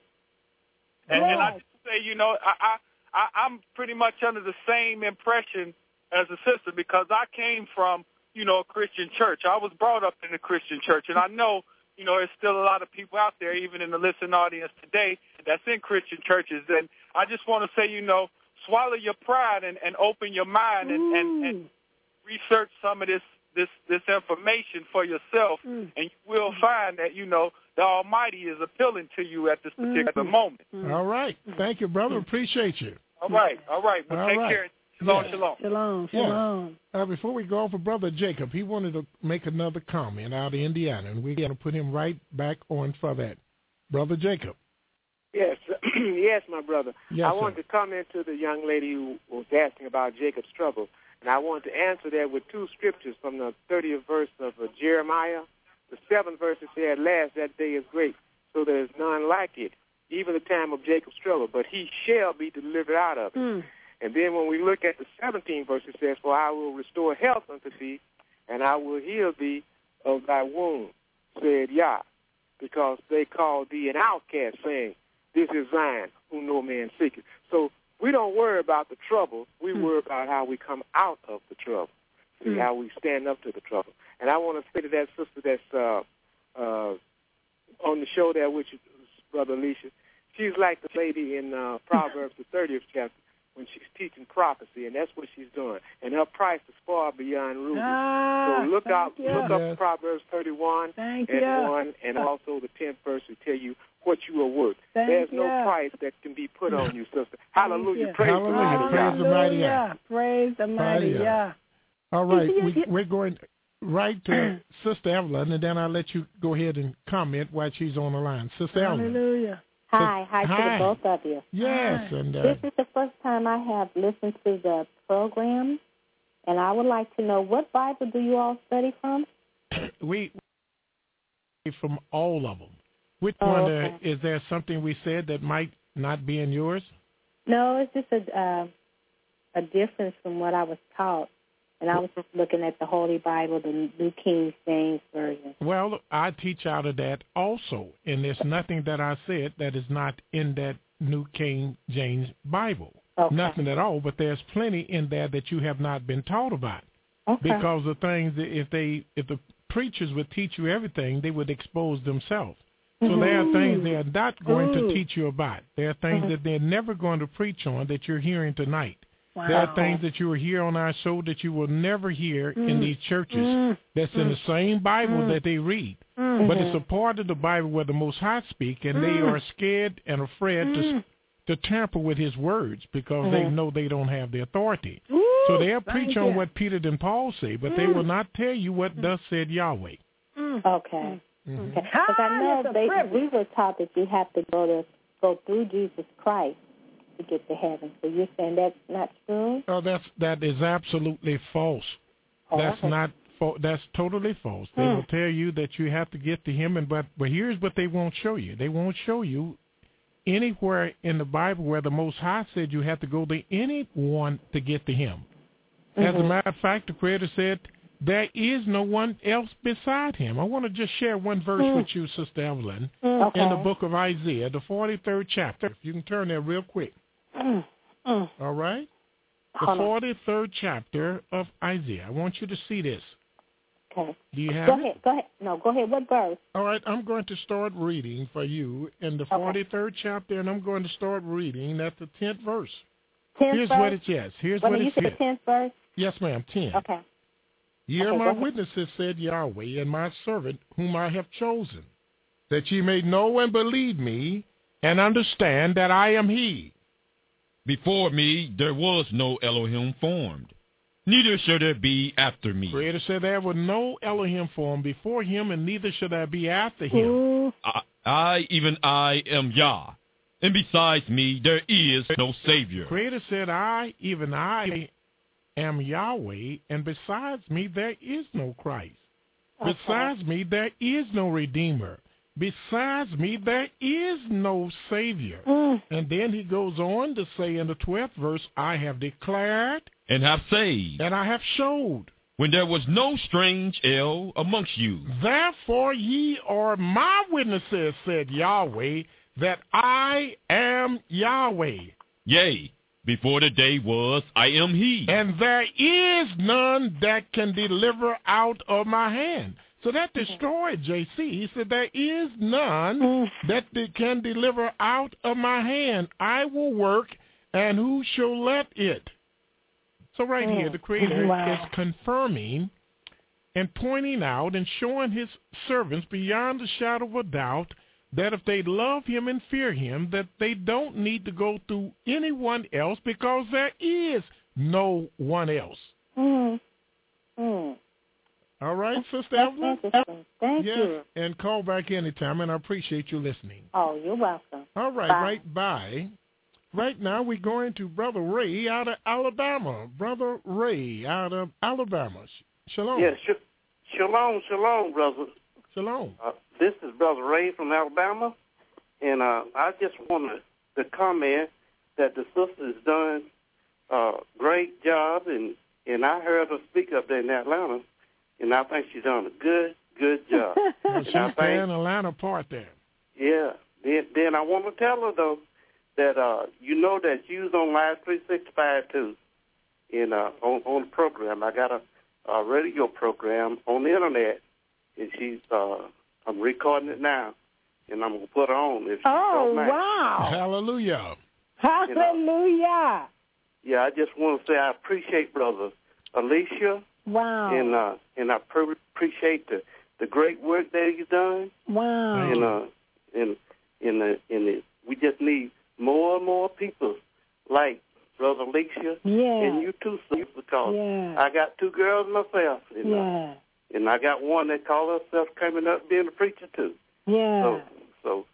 And, yes. and I just say, you know, I, I, I, I'm pretty much under the same impression as a sister because I came from, you know, a Christian church. I was brought up in a Christian church, and I know, you know, there's still a lot of people out there, even in the listening audience today, that's in Christian churches. And I just want to say, you know, swallow your pride and, and open your mind and, and, and research some of this this this information for yourself, mm. and you will find that, you know, the Almighty is appealing to you at this particular mm-hmm. moment. Mm-hmm. All right. Thank you, brother. Appreciate you. All right. All right. Well, all take right. care. Shalom, yeah. shalom. Shalom, shalom. Yeah. Uh, before we go on for Brother Jacob, he wanted to make another comment out of Indiana, and we're going to put him right back on for that. Brother Jacob. Yes, yes, my brother. Yes, I sir. wanted to comment to the young lady who was asking about Jacob's trouble, and I wanted to answer that with two scriptures from the thirtieth verse of uh, Jeremiah. The seventh verse it said, "At last that day is great, so there is none like it, even the time of Jacob's trouble, but he shall be delivered out of it." Mm. And then when we look at the seventeenth verse, it says, "For I will restore health unto thee, and I will heal thee of thy wound, said Yah, because they called thee an outcast, saying, This is Zion, whom no man seeketh." So we don't worry about the trouble. We mm. worry about how we come out of the trouble, see mm. how we stand up to the trouble. And I want to say to that sister that's uh, uh, on the show there with you, Brother Alicia, she's like the lady in uh, Proverbs, the thirtieth chapter, when she's teaching prophecy, and that's what she's doing. And her price is far beyond rubies. Ah, so look out, you. look yes. up Proverbs thirty-one thank and you. one, and also the tenth verse will tell you what you are worth. Thank There's you. no price that can be put on you, sister. Hallelujah. You. Praise Hallelujah. the Praise the mighty Yah. Praise the mighty Yah. All right. We, we're going right to Sister Evelyn, and then I'll let you go ahead and comment while she's on the line. Sister Evelyn. Hallelujah. Hi, hi, hi. to the both of you. Yes, hi. and uh, this is the first time I have listened to the program, and I would like to know, what Bible do you all study from? We from all of them. Which oh, one okay. uh, is there something we said that might not be in yours? No, it's just a uh, a difference from what I was taught. And I was just looking at the Holy Bible, the New King James Version. Well, I teach out of that also, and there's nothing that I said that is not in that New King James Bible. Okay. Nothing at all, but there's plenty in there that you have not been taught about. Okay. Because the things, if they, if the preachers would teach you everything, they would expose themselves. So mm-hmm. there are things they are not going Ooh. to teach you about. There are things mm-hmm. that they're never going to preach on that you're hearing tonight. Wow. There are things that you will hear on our show that you will never hear mm. in these churches. Mm. That's mm. in the same Bible mm. that they read. Mm. But it's a part of the Bible where the Most High speak, and mm. they are scared and afraid mm. to to tamper with His words because mm. they know they don't have the authority. Ooh, so they'll preach on you. what Peter and Paul say, but mm. they will not tell you what mm. thus said Yahweh. Mm. Okay. Mm-hmm. Okay. Because I know they, we were taught that you have to go to go through Jesus Christ to get to heaven. So you're saying that's not true? Oh, that's that is absolutely false. Oh, that's okay. not fa- that's totally false. They hmm. will tell you that you have to get to Him, and but but here's what they won't show you. They won't show you anywhere in the Bible where the Most High said you have to go to anyone to get to Him. Mm-hmm. As a matter of fact, the Creator said there is no one else beside Him. I want to just share one verse mm. with you, Sister Evelyn, mm. okay. in the book of Isaiah, the forty-third chapter. If you can turn there real quick. Mm. Mm. All right? The Hold forty-third chapter of Isaiah. I want you to see this. Okay. Do you have go it? ahead. Go ahead. No, go ahead. What verse? All right. I'm going to start reading for you in the forty-third okay. chapter, and I'm going to start reading at the tenth verse. tenth Here's verse? what it says. Here's Wait, what you it said says. tenth verse? Yes, ma'am, ten. Okay. Ye are okay, my witnesses, said Yahweh, and my servant whom I have chosen, that ye may know and believe me, and understand that I am He. Before me there was no Elohim formed, neither shall there be after me. Creator said there was no Elohim formed before Him, and neither shall there be after Him. Ooh. I, I, even I, am Yah, and besides me there is no Savior. Creator said, I, even I, am Yahweh, and besides me there is no Christ. Okay. Besides me there is no Redeemer. Besides me, there is no Savior. Mm. And then he goes on to say in the twelfth verse, I have declared and have saved, and I have showed, when there was no strange El amongst you. Therefore ye are my witnesses, said Yahweh, that I am Yahweh. Yea, before the day was, I am He. And there is none that can deliver out of my hand. So that destroyed J C. He said, there is none that can deliver out of my hand. I will work, and who shall let it? So right here, the Creator wow. is confirming and pointing out and showing His servants beyond the shadow of a doubt that if they love Him and fear Him, that they don't need to go through anyone else because there is no one else. Mm. Mm. All right, that's, Sister that's Evelyn? Interesting. Thank yes, you. And call back anytime, and I appreciate you listening. Oh, you're welcome. All right, bye. right, bye. Right now we're going to Brother Ray out of Alabama. Brother Ray out of Alabama. Shalom. Yes, sh- shalom, shalom, brother. Shalom. Uh, this is Brother Ray from Alabama, and uh, I just wanted to comment that the sister has done a great job, and, and I heard her speak up there in Atlanta, and I think she's done a good, good job. Well, she's playing Atlanta part there. Yeah. Then, then I want to tell her, though, that uh, you know that you was on Live three sixty-five, too, in, uh, on, on the program. I got a, a radio program on the Internet, and she's, uh, I'm recording it now, and I'm going to put her on. If she oh, don't mind. wow. Hallelujah. Hallelujah. Yeah, I just want to say I appreciate Brother Alicia. Wow. And uh, and I pr- appreciate the, the great work that he's done. Wow. And uh, and and the, and the, we just need more and more people like Brother Alicia. Yeah. And you too, sir, because yeah. I got two girls myself. And, yeah. Uh, and I got one that calls herself coming up being a preacher too. Yeah. So so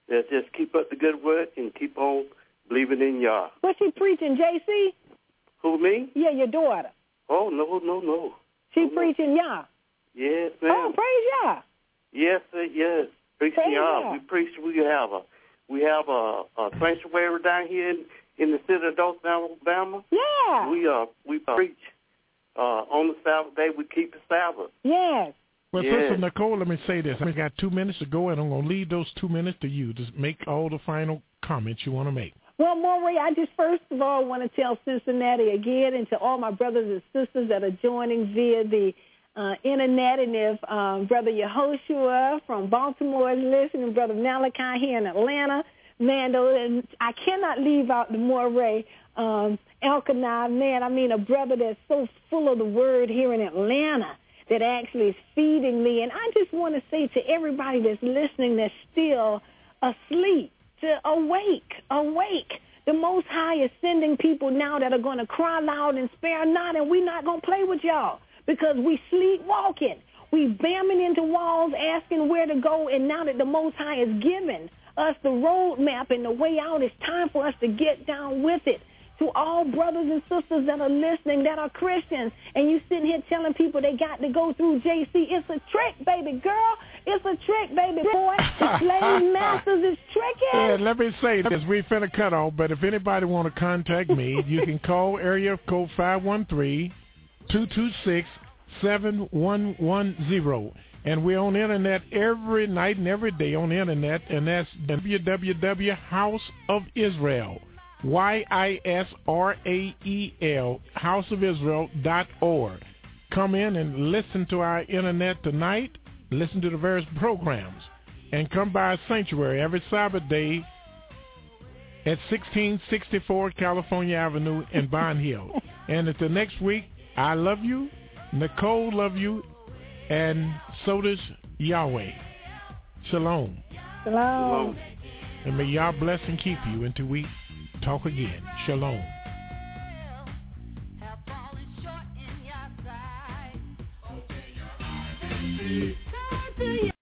that just keep up the good work and keep on believing in Yah. What's she preaching, J C? Who, me? Yeah, your daughter. Oh, no, no, no. She no, preaching no. Yah. Yes, ma'am. Oh, praise Yah. Yes, sir, yes. Preaching Praise Yah. Yah. We preach. We have a we have a, a sanctuary down here in, in the city of Dothan, Alabama. Yeah. We uh we preach uh, on the Sabbath day. We keep the Sabbath. Yes. Well, yes. Sister Nicole, let me say this. I've got two minutes to go, and I'm going to leave those two minutes to you to make all the final comments you want to make. Well, Maury, I just first of all want to tell Cincinnati again and to all my brothers and sisters that are joining via the uh, internet, and if um, Brother Yehoshua from Baltimore is listening, Brother Malachi here in Atlanta, Mando, and I cannot leave out the Maury um, Elkanah, man, I mean a brother that's so full of the word here in Atlanta that actually is feeding me. And I just want to say to everybody that's listening that's still asleep, to awake, awake. The Most High is sending people now that are going to cry loud and spare not, and we're not going to play with y'all because we sleepwalking. We bamming into walls asking where to go, and now that the Most High has given us the roadmap and the way out, it's time for us to get down with it. To all brothers and sisters that are listening that are Christians, and you sitting here telling people they got to go through J C, it's a trick, baby girl. It's a trick, baby boy. The slave masters is tricking. Yeah, let me say this. We finna cut off, but if anybody want to contact me, you can call area code five one three, two two six, seven one one zero. And we're on the internet every night and every day on the internet, and that's w w w dot house of israel. Y I S R A E L, house of israel dot org. Come in and listen to our internet tonight, listen to the various programs, and come by our sanctuary every Sabbath day at sixteen sixty-four California Avenue in Bond Hill. And at the next week, I love you, Nicole love you, and so does Yahweh. Shalom. Shalom. And may Yah bless and keep you until we talk again. Shalom.